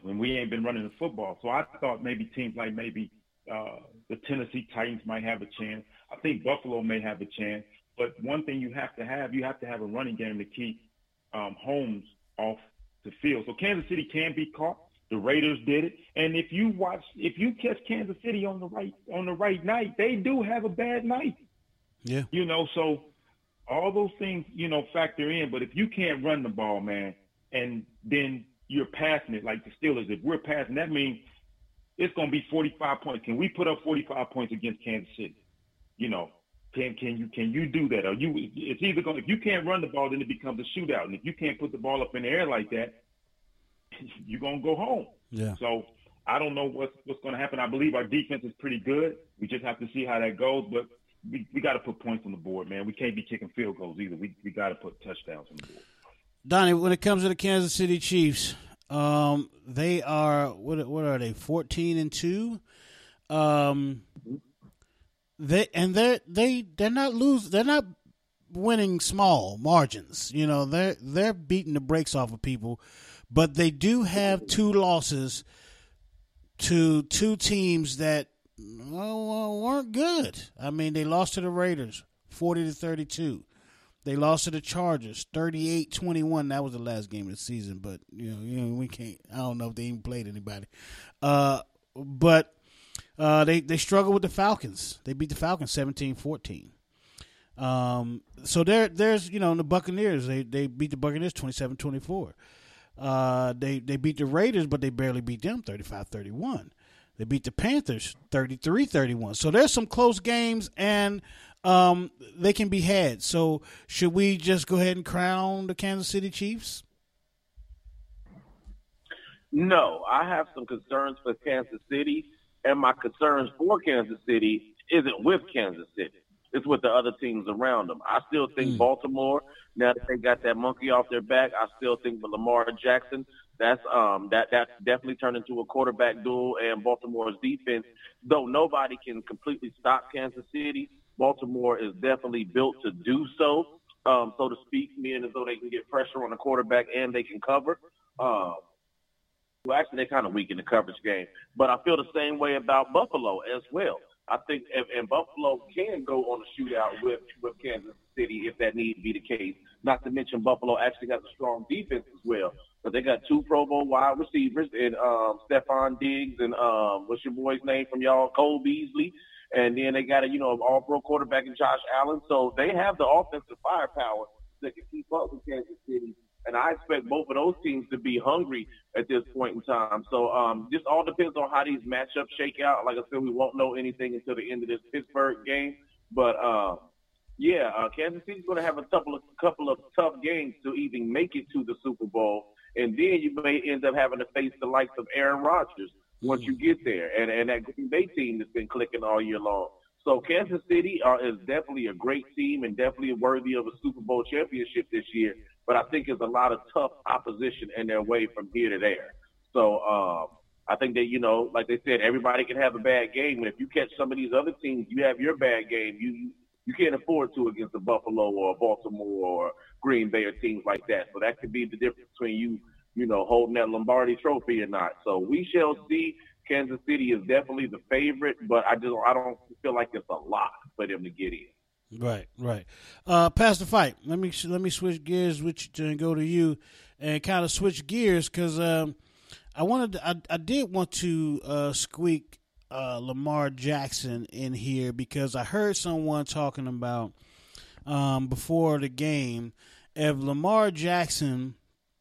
when we ain't been running the football. So I thought maybe teams like maybe uh, the Tennessee Titans might have a chance. I think Buffalo may have a chance. But one thing you have to have, you have to have a running game to keep um, Holmes off the field. So Kansas City can be caught. The Raiders did it. And if you watch, if you catch Kansas City on the right on the right night, they do have a bad night. Yeah. You know, so all those things, you know, factor in. But if you can't run the ball, man, and then you're passing it like the Steelers, if we're passing, that means it's going to be forty-five points. Can we put up forty-five points against Kansas City? You know, can can you can you do that? Or you, it's either going, if you can't run the ball, then it becomes a shootout. And if you can't put the ball up in the air like that, you're going to go home. Yeah. So I don't know what's, what's going to happen. I believe our defense is pretty good. We just have to see how that goes. But we, we got to put points on the board, man. We can't be kicking field goals either. We we got to put touchdowns on the board. Donnie, when it comes to the Kansas City Chiefs, um, they are what? What are they? Fourteen and two. Um, they and they they they're not lose. They're not winning small margins. You know, they're they're beating the brakes off of people, but they do have two losses to two teams that well, weren't good. I mean, they lost to the Raiders, forty to thirty-two. They lost to the Chargers, thirty-eight twenty-one. That was the last game of the season, but you know, you know, we can't. I don't know if they even played anybody. Uh, but uh, they they struggled with the Falcons. They beat the Falcons seventeen fourteen. Um, so there there's you know the Buccaneers. They they beat the Buccaneers twenty-seven twenty-four. Uh, they they beat the Raiders, but they barely beat them thirty-five thirty-one. They beat the Panthers thirty-three thirty-one. So there's some close games, and um, they can be had. So should we just go ahead and crown the Kansas City Chiefs? No, I have some concerns for Kansas City, and my concerns for Kansas City isn't with Kansas City. It's with the other teams around them. I still think mm. Baltimore, now that they got that monkey off their back, I still think with Lamar Jackson, that's um that that's definitely turned into a quarterback duel. And Baltimore's defense, though nobody can completely stop Kansas City, Baltimore is definitely built to do so, um, so to speak, meaning as though they can get pressure on the quarterback and they can cover. Um, well, actually, they're kind of weak in the coverage game. But I feel the same way about Buffalo as well. I think if, and Buffalo can go on a shootout with, with Kansas City if that need be the case. Not to mention Buffalo actually has a strong defense as well. But they got two Pro Bowl wide receivers in um, Stephon Diggs and um, what's your boy's name from y'all, Cole Beasley. And then they got a, you know, an all-pro quarterback in Josh Allen. So they have the offensive firepower that can keep up with Kansas City. And I expect both of those teams to be hungry at this point in time. So um, this all depends on how these matchups shake out. Like I said, we won't know anything until the end of this Pittsburgh game. But, uh, yeah, uh, Kansas City's going to have a couple of, couple of tough games to even make it to the Super Bowl. And then you may end up having to face the likes of Aaron Rodgers once you get there. And, and that Green Bay team that's been clicking all year long. So Kansas City uh, is definitely a great team and definitely worthy of a Super Bowl championship this year. But I think there's a lot of tough opposition in their way from here to there. So um, I think that, you know, like they said, everybody can have a bad game. And if you catch some of these other teams, you have your bad game. You you can't afford to against a Buffalo or a Baltimore or Green Bay or teams like that. So that could be the difference between you, you know, holding that Lombardi trophy or not. So we shall see. Kansas City is definitely the favorite, but I just I don't feel like it's a lot for them to get in. Right, right. Uh, Pastor Fight, let me let me switch gears with you and go to you, and kind of switch gears because um, I wanted to, I I did want to uh, squeak uh, Lamar Jackson in here because I heard someone talking about um, before the game if Lamar Jackson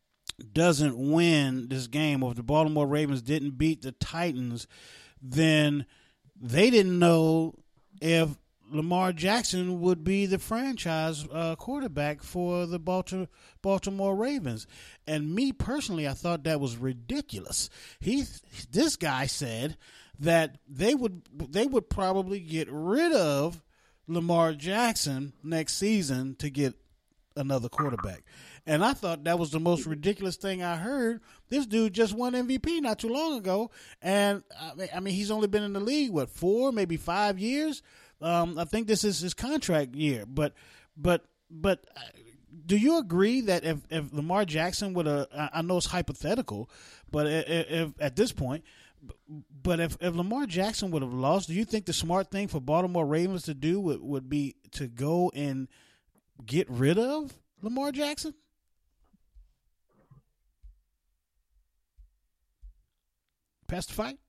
doesn't win this game, or if the Baltimore Ravens didn't beat the Titans, then they didn't know if Lamar Jackson would be the franchise uh, quarterback for the Baltimore, Baltimore Ravens. And me personally, I thought that was ridiculous. He, this guy said that they would they would probably get rid of Lamar Jackson next season to get another quarterback. And I thought that was the most ridiculous thing I heard. This dude just won M V P not too long ago. And, I mean, he's only been in the league, what, four, maybe five years? Um, I think this is his contract year. But, but, but do you agree that if, if Lamar Jackson would have, I know it's hypothetical, but if, if at this point, but if, if Lamar Jackson would have lost, do you think the smart thing for Baltimore Ravens to do would, would be to go and get rid of Lamar Jackson? Past the fight?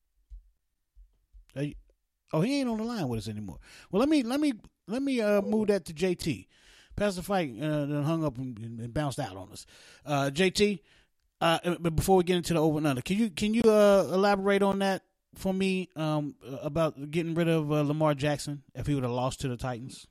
You, oh, he ain't on the line with us anymore. Well, let me let me let me uh, move that to J T. Past the fight, uh, then hung up and, and bounced out on us. Uh, J T, uh, but before we get into the over and under, can you can you uh, elaborate on that for me um, about getting rid of uh, Lamar Jackson if he would have lost to the Titans?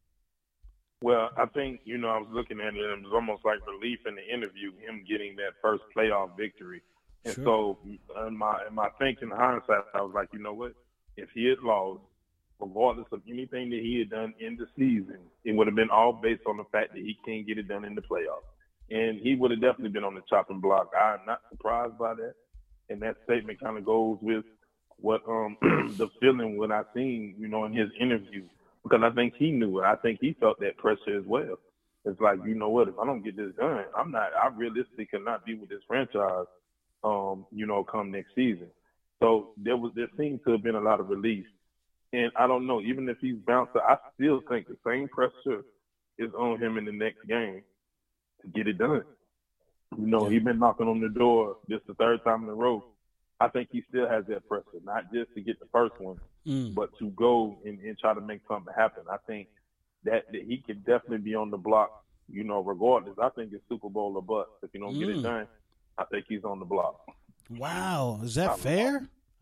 Well, I think, you know, I was looking at it, and it was almost like relief in the interview, him getting that first playoff victory. And sure. so in my, in my thinking, hindsight, I was like, you know what? If he had lost, regardless of anything that he had done in the season, it would have been all based on the fact that he can't get it done in the playoffs. And he would have definitely been on the chopping block. I'm not surprised by that. And that statement kind of goes with what um, the feeling when I seen, you know, in his interview. Because I think he knew it. I think he felt that pressure as well. It's like, you know what, if I don't get this done, I'm not, I realistically cannot be with this franchise, um, you know, come next season. So there was, there seemed to have been a lot of relief. And I don't know, even if he's bounced, I still think the same pressure is on him in the next game to get it done. You know, he's been knocking on the door this the third time in a row. I think he still has that pressure, not just to get the first one, mm. but to go and, and try to make something happen. I think that, that he could definitely be on the block, you know, regardless. I think it's Super Bowl or bust. If you don't mm. get it done, I think he's on the block. Wow. Is that fair?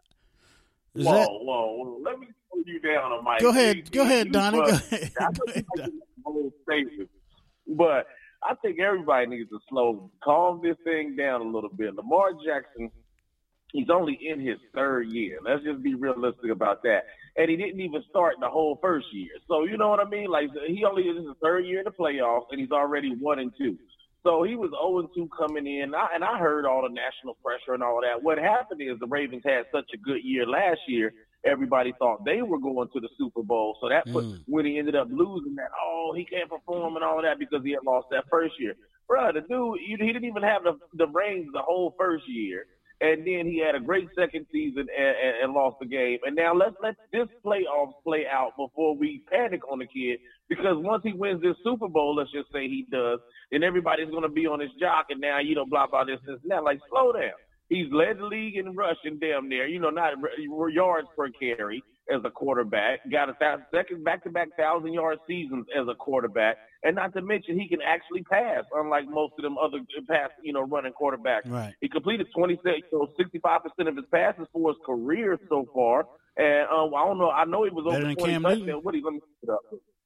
Is whoa, that... whoa, whoa. Let me slow you down on my Go ahead. Go ahead, Donnie. Go ahead. Go ahead, Donnie. But I think everybody needs to slow, calm this thing down a little bit. Lamar Jackson, he's only in his third year. Let's just be realistic about that. And he didn't even start the whole first year. So you know what I mean? Like, he only is in his third year in the playoffs, and he's already one and two. So he was oh and two coming in, and I, and I heard all the national pressure and all that. What happened is the Ravens had such a good year last year, everybody thought they were going to the Super Bowl. So that put, mm. when he ended up losing that, oh, he can't perform and all of that because he had lost that first year. Bro, the dude, he didn't even have the, the reins the whole first year. And then he had a great second season and, and, and lost the game. And now let's let this playoffs play out before we panic on the kid. Because once he wins this Super Bowl, let's just say he does, then everybody's going to be on his jock. And now, you know, blah, blah, this, this, and that. Like, slow down. He's led the league in rushing damn near, you know, not yards per carry as a quarterback. Got a thousand, second back-to-back thousand-yard seasons as a quarterback. And not to mention he can actually pass, unlike most of them other pass, you know, running quarterbacks. Right. He completed twenty-six, so sixty-five percent of his passes for his career so far. And um, I don't know. I know he was over twenty touchdowns. What are you going to put up?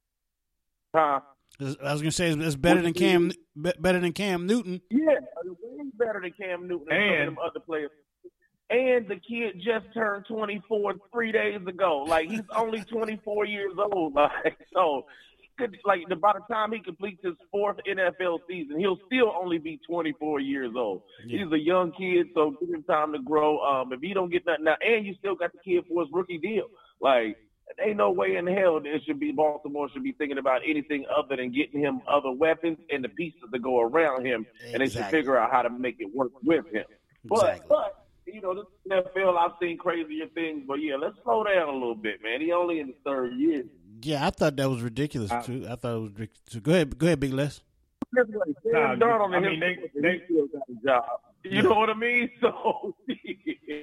Huh? I was going to say it's better than Cam, better than Cam Newton. Yeah, way better than Cam Newton and, and some of them other players. And the kid just turned twenty-four three days ago. Like, he's only twenty-four years old. Like, so, like, by the time he completes his fourth N F L season, he'll still only be twenty-four years old. Yeah. He's a young kid, so give him time to grow. Um, if he don't get nothing now, and you still got the kid for his rookie deal. Like, ain't no way in hell it should be Baltimore should be thinking about anything other than getting him other weapons and the pieces to go around him, exactly. and they should figure out how to make it work with him. Exactly. But, but you know, this N F L, I've seen crazier things, but yeah, let's slow down a little bit, man. He only in his third year. Yeah, I thought that was ridiculous uh, too. I thought it was ridiculous. Go ahead, go ahead, Big Les. Nah, Darnold I mean, they, they still got a job. You yeah. know what I mean? So, yeah.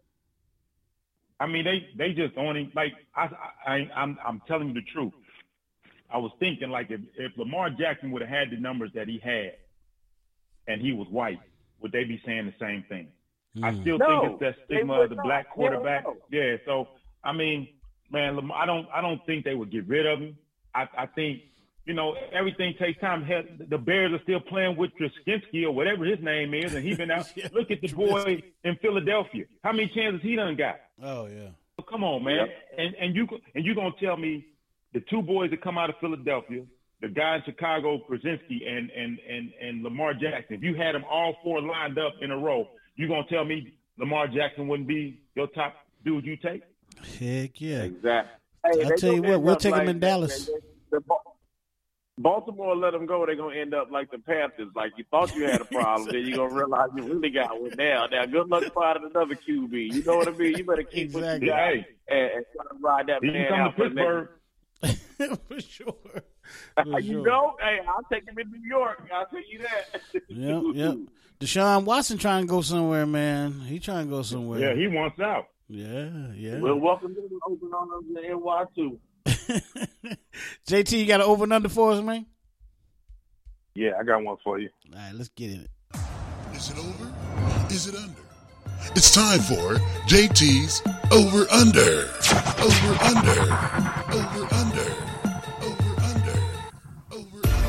I mean, they, they just only like I, I I'm I'm telling you the truth. I was thinking like if, if Lamar Jackson would have had the numbers that he had, and he was white, would they be saying the same thing? Mm. I still no, think it's that stigma of the not. black quarterback. Yeah, yeah. So I mean, man, Lamar, I don't I don't think they would get rid of him. I, I think you know everything takes time. Hell, the Bears are still playing with Trubisky or whatever his name is, and he's been out. yeah. Look at the boy in Philadelphia. How many chances he done got? Oh yeah. So come on, man. Yep. And and you and you gonna tell me the two boys that come out of Philadelphia, the guy in Chicago, Krasinski, and and and and Lamar Jackson. If you had them all four lined up in a row, you gonna tell me Lamar Jackson wouldn't be your top dude you take? Heck yeah. Exactly. Hey, I tell you what, we'll take like him in Dallas. The, Baltimore let them go, they're going to end up like the Panthers. Like, you thought you had a problem, then you're going to realize you really got one now. Now, good luck finding another Q B. You know what I mean? You better keep exactly. what you got and, and try to ride that He man come out to for the next. For sure. For you sure. know, hey, I'll take him in New York. I'll tell you that. Yep, yep. Deshaun Watson trying to go somewhere, man. He trying to go somewhere. Yeah, he wants out. Yeah, yeah. Well, welcome to the open on the N Y too. J T, you got an over and under for us, man? Yeah, I got one for you. All right, let's get in it. Is it over? Is it under? It's time for J T's Over Under. Over Under. Over Under. Over Under. Over Under.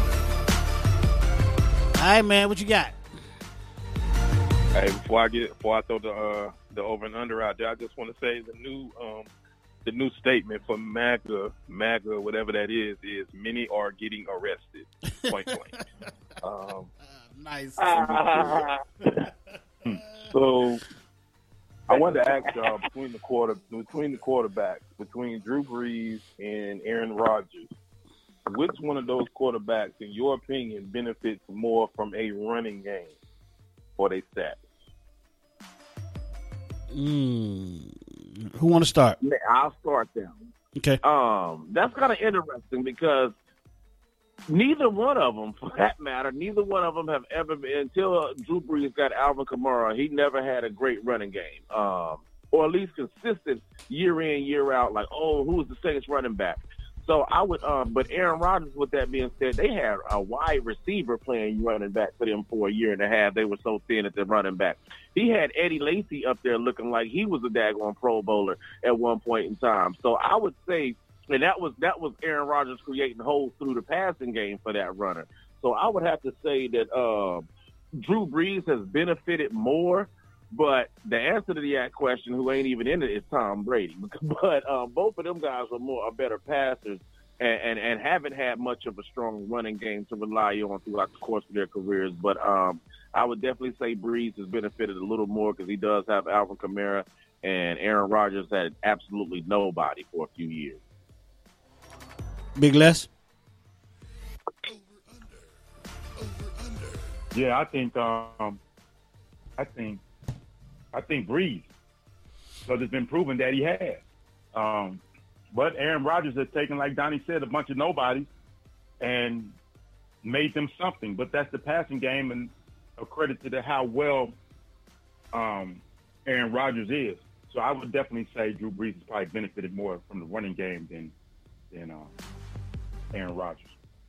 All right, man, what you got? Hey, before I get before I throw the uh, the over and under out there, I just want to say the new um, the new statement for MAGA, MAGA, whatever that is, is many are getting arrested. Point blank. Um, nice. So I wanted to ask y'all between the quarter between the quarterbacks, between Drew Brees and Aaron Rodgers, which one of those quarterbacks, in your opinion, benefits more from a running game or they stats? Mm. Who want to start? I'll start them. Okay. Um, that's kind of interesting because neither one of them, for that matter, neither one of them have ever been, until Drew Brees got Alvin Kamara, he never had a great running game. Um, or at least consistent year in, year out, like, oh, who's the Saints running back? So I would, um, but Aaron Rodgers, with that being said, they had a wide receiver playing running back for them for a year and a half. They were so thin at the running back. He had Eddie Lacy up there looking like he was a daggone Pro Bowler at one point in time. So I would say, and that was that was Aaron Rodgers creating holes through the passing game for that runner. So I would have to say that uh, Drew Brees has benefited more. But the answer to that question, who ain't even in it, is Tom Brady. But um, both of them guys are more are better passers and, and, and haven't had much of a strong running game to rely on throughout the course of their careers. But um, I would definitely say Brees has benefited a little more because he does have Alvin Kamara, and Aaron Rodgers had absolutely nobody for a few years. Big Les? Yeah, I think um, I think I think Brees, because it's been proven that he has. Um, but Aaron Rodgers has taken, like Donnie said, a bunch of nobodies and made them something. But that's the passing game, and a credit to the, how well um, Aaron Rodgers is. So I would definitely say Drew Brees has probably benefited more from the running game than than uh, Aaron Rodgers.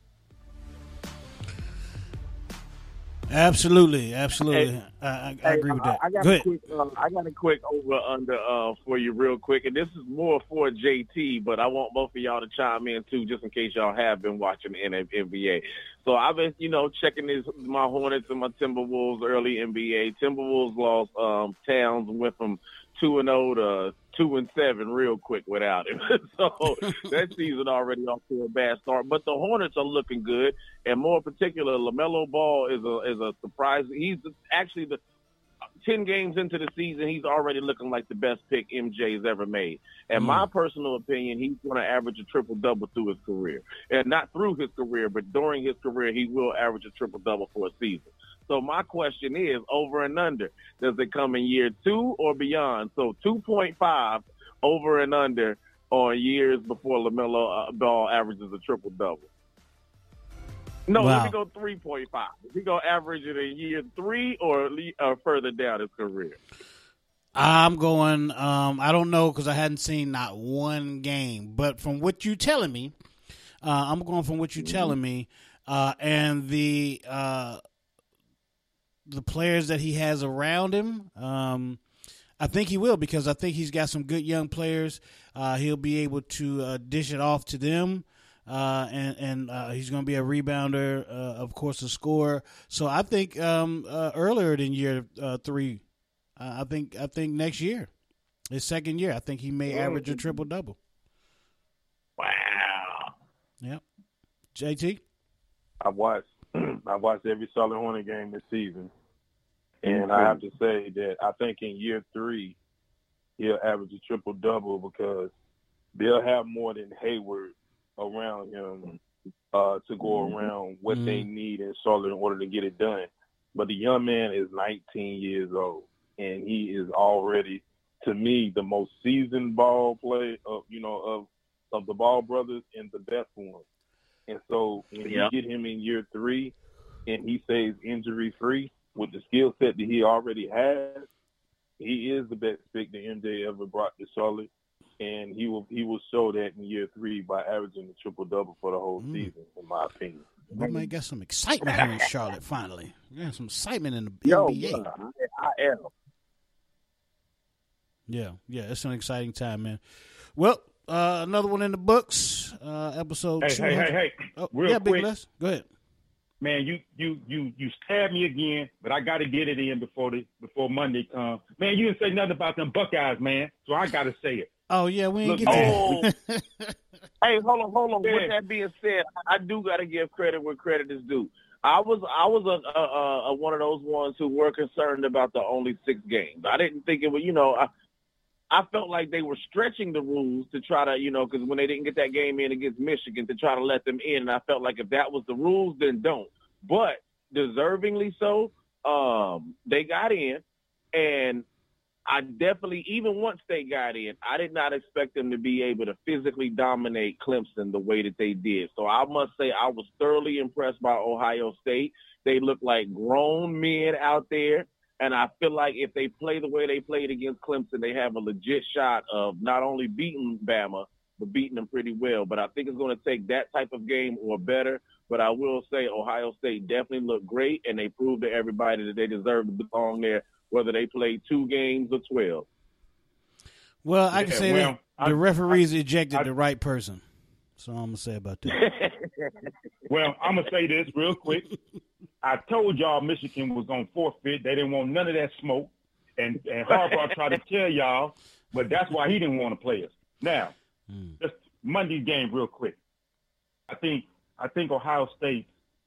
Absolutely, absolutely. Hey, I, I, I hey, agree with that. I, I got Go a ahead. quick, uh, I got a quick over under uh, for you real quick, and this is more for J T, but I want both of y'all to chime in too, just in case y'all have been watching the N B A. So I've been, you know, checking this, my Hornets and my Timberwolves early N B A. Timberwolves lost um, Towns and went from two and zero to two and seven real quick without him. So that season already off to a bad start. But the Hornets are looking good, and more particular, LaMelo Ball is a is a surprise. He's actually the ten games into the season, he's already looking like the best pick M J's ever made. And mm. my personal opinion, he's going to average a triple double through his career, and not through his career, but during his career, he will average a triple double for a season. So my question is, over and under, does it come in year two or beyond? So two point five over and under on years before LaMelo uh, Ball averages a triple-double. No, Wow. let me go three point five. Is he going to average it in year three or uh, further down his career? I'm going, um, I don't know because I hadn't seen not one game. But from what you're telling me, uh, I'm going from what you're mm-hmm. telling me, uh, and the uh, – the players that he has around him, um, I think he will, because I think he's got some good young players. Uh, he'll be able to uh, dish it off to them, uh, and, and uh, he's going to be a rebounder, uh, of course, a scorer. So I think um, uh, earlier than year uh, three, uh, I think I think next year, his second year, I think he may average a triple double. Wow. Yep. J T? I watched. I watched every Charlotte Hornet game this season, and I have to say that I think in year three he'll average a triple double because they'll have more than Hayward around him uh, to go Mm-hmm. around what Mm-hmm. they need in Charlotte in order to get it done. But the young man is nineteen years old, and he is already, to me, the most seasoned ball player of you know of of the Ball brothers and the best one. And so when Yeah. you get him in year three, and he stays injury free with the skill set that he already has, he is the best pick that M J ever brought to Charlotte, and he will he will show that in year three by averaging the triple double for the whole Mm. season, in my opinion. We might get some excitement here in Charlotte finally. We got some excitement in the Yo, N B A. uh, I, I am. Yeah, yeah, it's an exciting time, man. Well, uh, another one in the books. Uh, episode. Hey, hey, hey, hey! Oh, Real yeah, Big quick, Les. Go ahead. man. You, you, you, you stabbed me again, but I got to get it in before the before Monday comes. Man, you didn't say nothing about them Buckeyes, man. So I got to say it. Oh yeah, we ain't Look, get Oh, that. hey, hold on, hold on. Yeah. With that being said, I do got to give credit where credit is due. I was I was a, a, a, a one of those ones who were concerned about the only six games. I didn't think it was, you know, I, I felt like they were stretching the rules to try to, you know, because when they didn't get that game in against Michigan, to try to let them in. And I felt like if that was the rules, then don't. But deservingly so, um, they got in. And I definitely, even once they got in, I did not expect them to be able to physically dominate Clemson the way that they did. So I must say I was thoroughly impressed by Ohio State. They look like grown men out there. And I feel like if they play the way they played against Clemson, they have a legit shot of not only beating Bama, but beating them pretty well. But I think it's going to take that type of game or better. But I will say Ohio State definitely looked great, and they proved to everybody that they deserve to belong there, whether they played two games or twelve. Well, I can Yeah, say well, that I- the referees ejected I- the right person. So I'm gonna say about that. Well, I'm gonna say this real quick. I told y'all Michigan was gonna forfeit. They didn't want none of that smoke, and and Harbaugh tried to tell y'all, but that's why he didn't want to play us. Now, just Monday's game, real quick. I think I think Ohio State's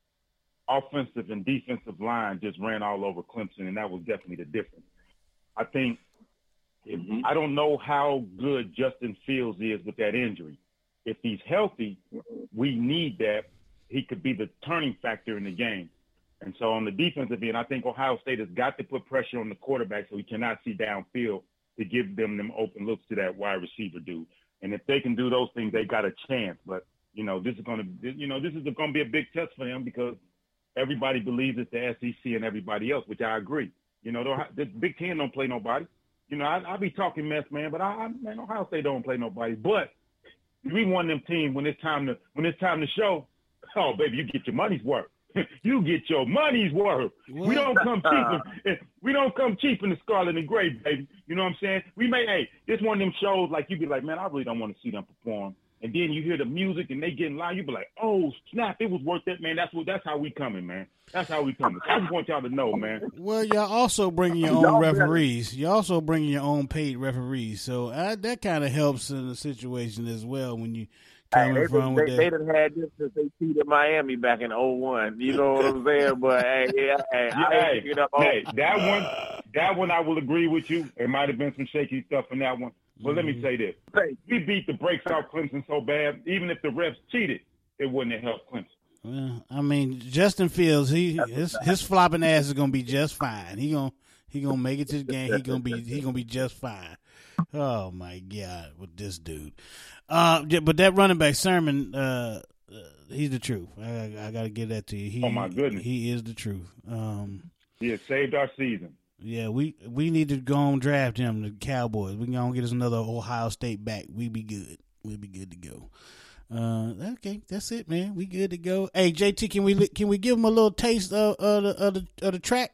offensive and defensive line just ran all over Clemson, and that was definitely the difference. I think if, I don't know how good Justin Fields is with that injury. If he's healthy, we need that. He could be the turning factor in the game. And so on the defensive end, I think Ohio State has got to put pressure on the quarterback so he cannot see downfield to give them them open looks to that wide receiver dude. And if they can do those things, they got a chance. But, you know, this is going to, you know, this is going to be a big test for them because everybody believes it's the S E C and everybody else, which I agree. You know, the Big Ten don't play nobody. You know, I, I be talking mess, man, but I, I, man, Ohio State don't play nobody. But we won them teams when it's time to when it's time to show. Oh, baby, you get your money's worth. You get your money's worth. We don't come cheap. In, we don't come cheap in the scarlet and gray, baby. You know what I'm saying? We may, hey, this one of them shows like you be like, man, I really don't want to see them perform. And then you hear the music and they get in line. You be like, oh snap, it was worth it, man. That's what. That's how we coming, man. That's how we coming. I just want y'all to know, man. Well, y'all also bringing your own referees. You also bringing your own paid referees. So uh, that kind of helps in the situation as well when you coming Hey, they, from they, with they that. done had this since they cheated Miami back in oh one. You know what I'm saying? But hey, yeah, hey, Yeah, I hey, ain't picking up hey, on- that one, that one, I will agree with you. There might have been some shaky stuff in that one, but let me say this: we beat the brakes off Clemson so bad. Even if the refs cheated, it wouldn't have helped Clemson. Well, I mean, Justin Fields, he his his flopping ass is gonna be just fine. He gonna he gonna make it to the game. He gonna be he gonna be just fine. Oh my God, with this dude. Uh, yeah, but that running back Sermon, uh, uh he's the truth. I, I got to give that to you. He, Oh, my goodness. he is the truth. Um, He has saved our season. yeah, we we need to go and draft him. The Cowboys. We can go and get us another Ohio State back. We be good. We be good to go. Uh, okay, that's it, man. We good to go. Hey, J T, can we li- can we give him a little taste of, of the of the of the track?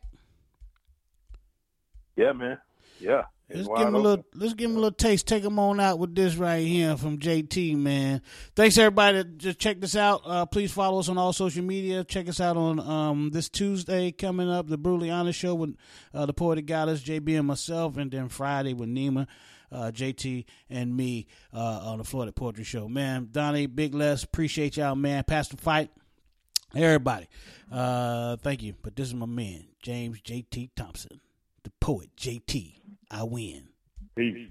Yeah, man. Yeah. Let's Wide give him a open. little. Let's give him a little taste. Take him on out with this right here from J T, man. Thanks everybody that just check this out. Uh, please follow us on all social media. Check us out on um this Tuesday coming up, the Brutally Honest Show with uh, the Poetic Goddess, J B and myself, and then Friday with Nima, uh, J T and me uh, on the Florida Poetry Show. Man, Donnie, Big Les, appreciate y'all, man. Pastor Fight, everybody. Uh, thank you. But this is my man, James J T Thompson, the poet J T. I win. Peace.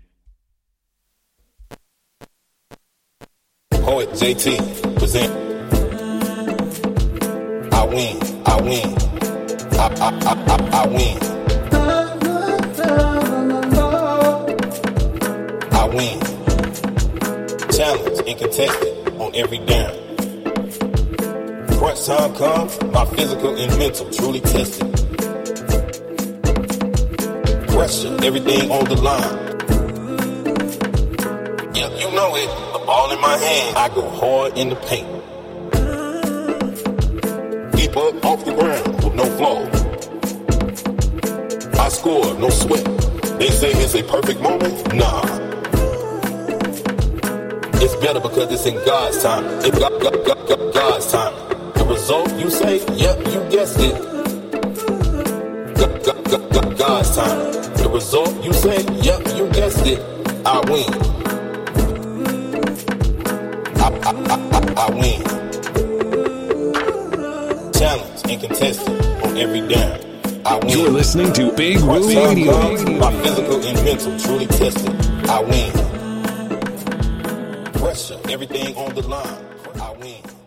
Poet J T present. win, I win. I, I, I, I, I win. I win. Challenge and contested on every down. Crunch time comes, my physical and mental truly tested. Pressure, everything on the line. Yep, you know it. The ball in my hand, I go hard in the paint. Keep up off the ground with no flaws. I score, no sweat. They say it's a perfect moment. Nah. It's better because it's in God's time. It's God, God, God, God, God's time. The result, you say, yep, you guessed it. God, God, God, God, God's time. The result, you say, yep, you guessed it. I win. I, I, I, I, I win. Challenge and contested on every down. I win. You're listening to Big Woo Radio. My physical and mental truly tested. I win. Pressure, everything on the line. I win.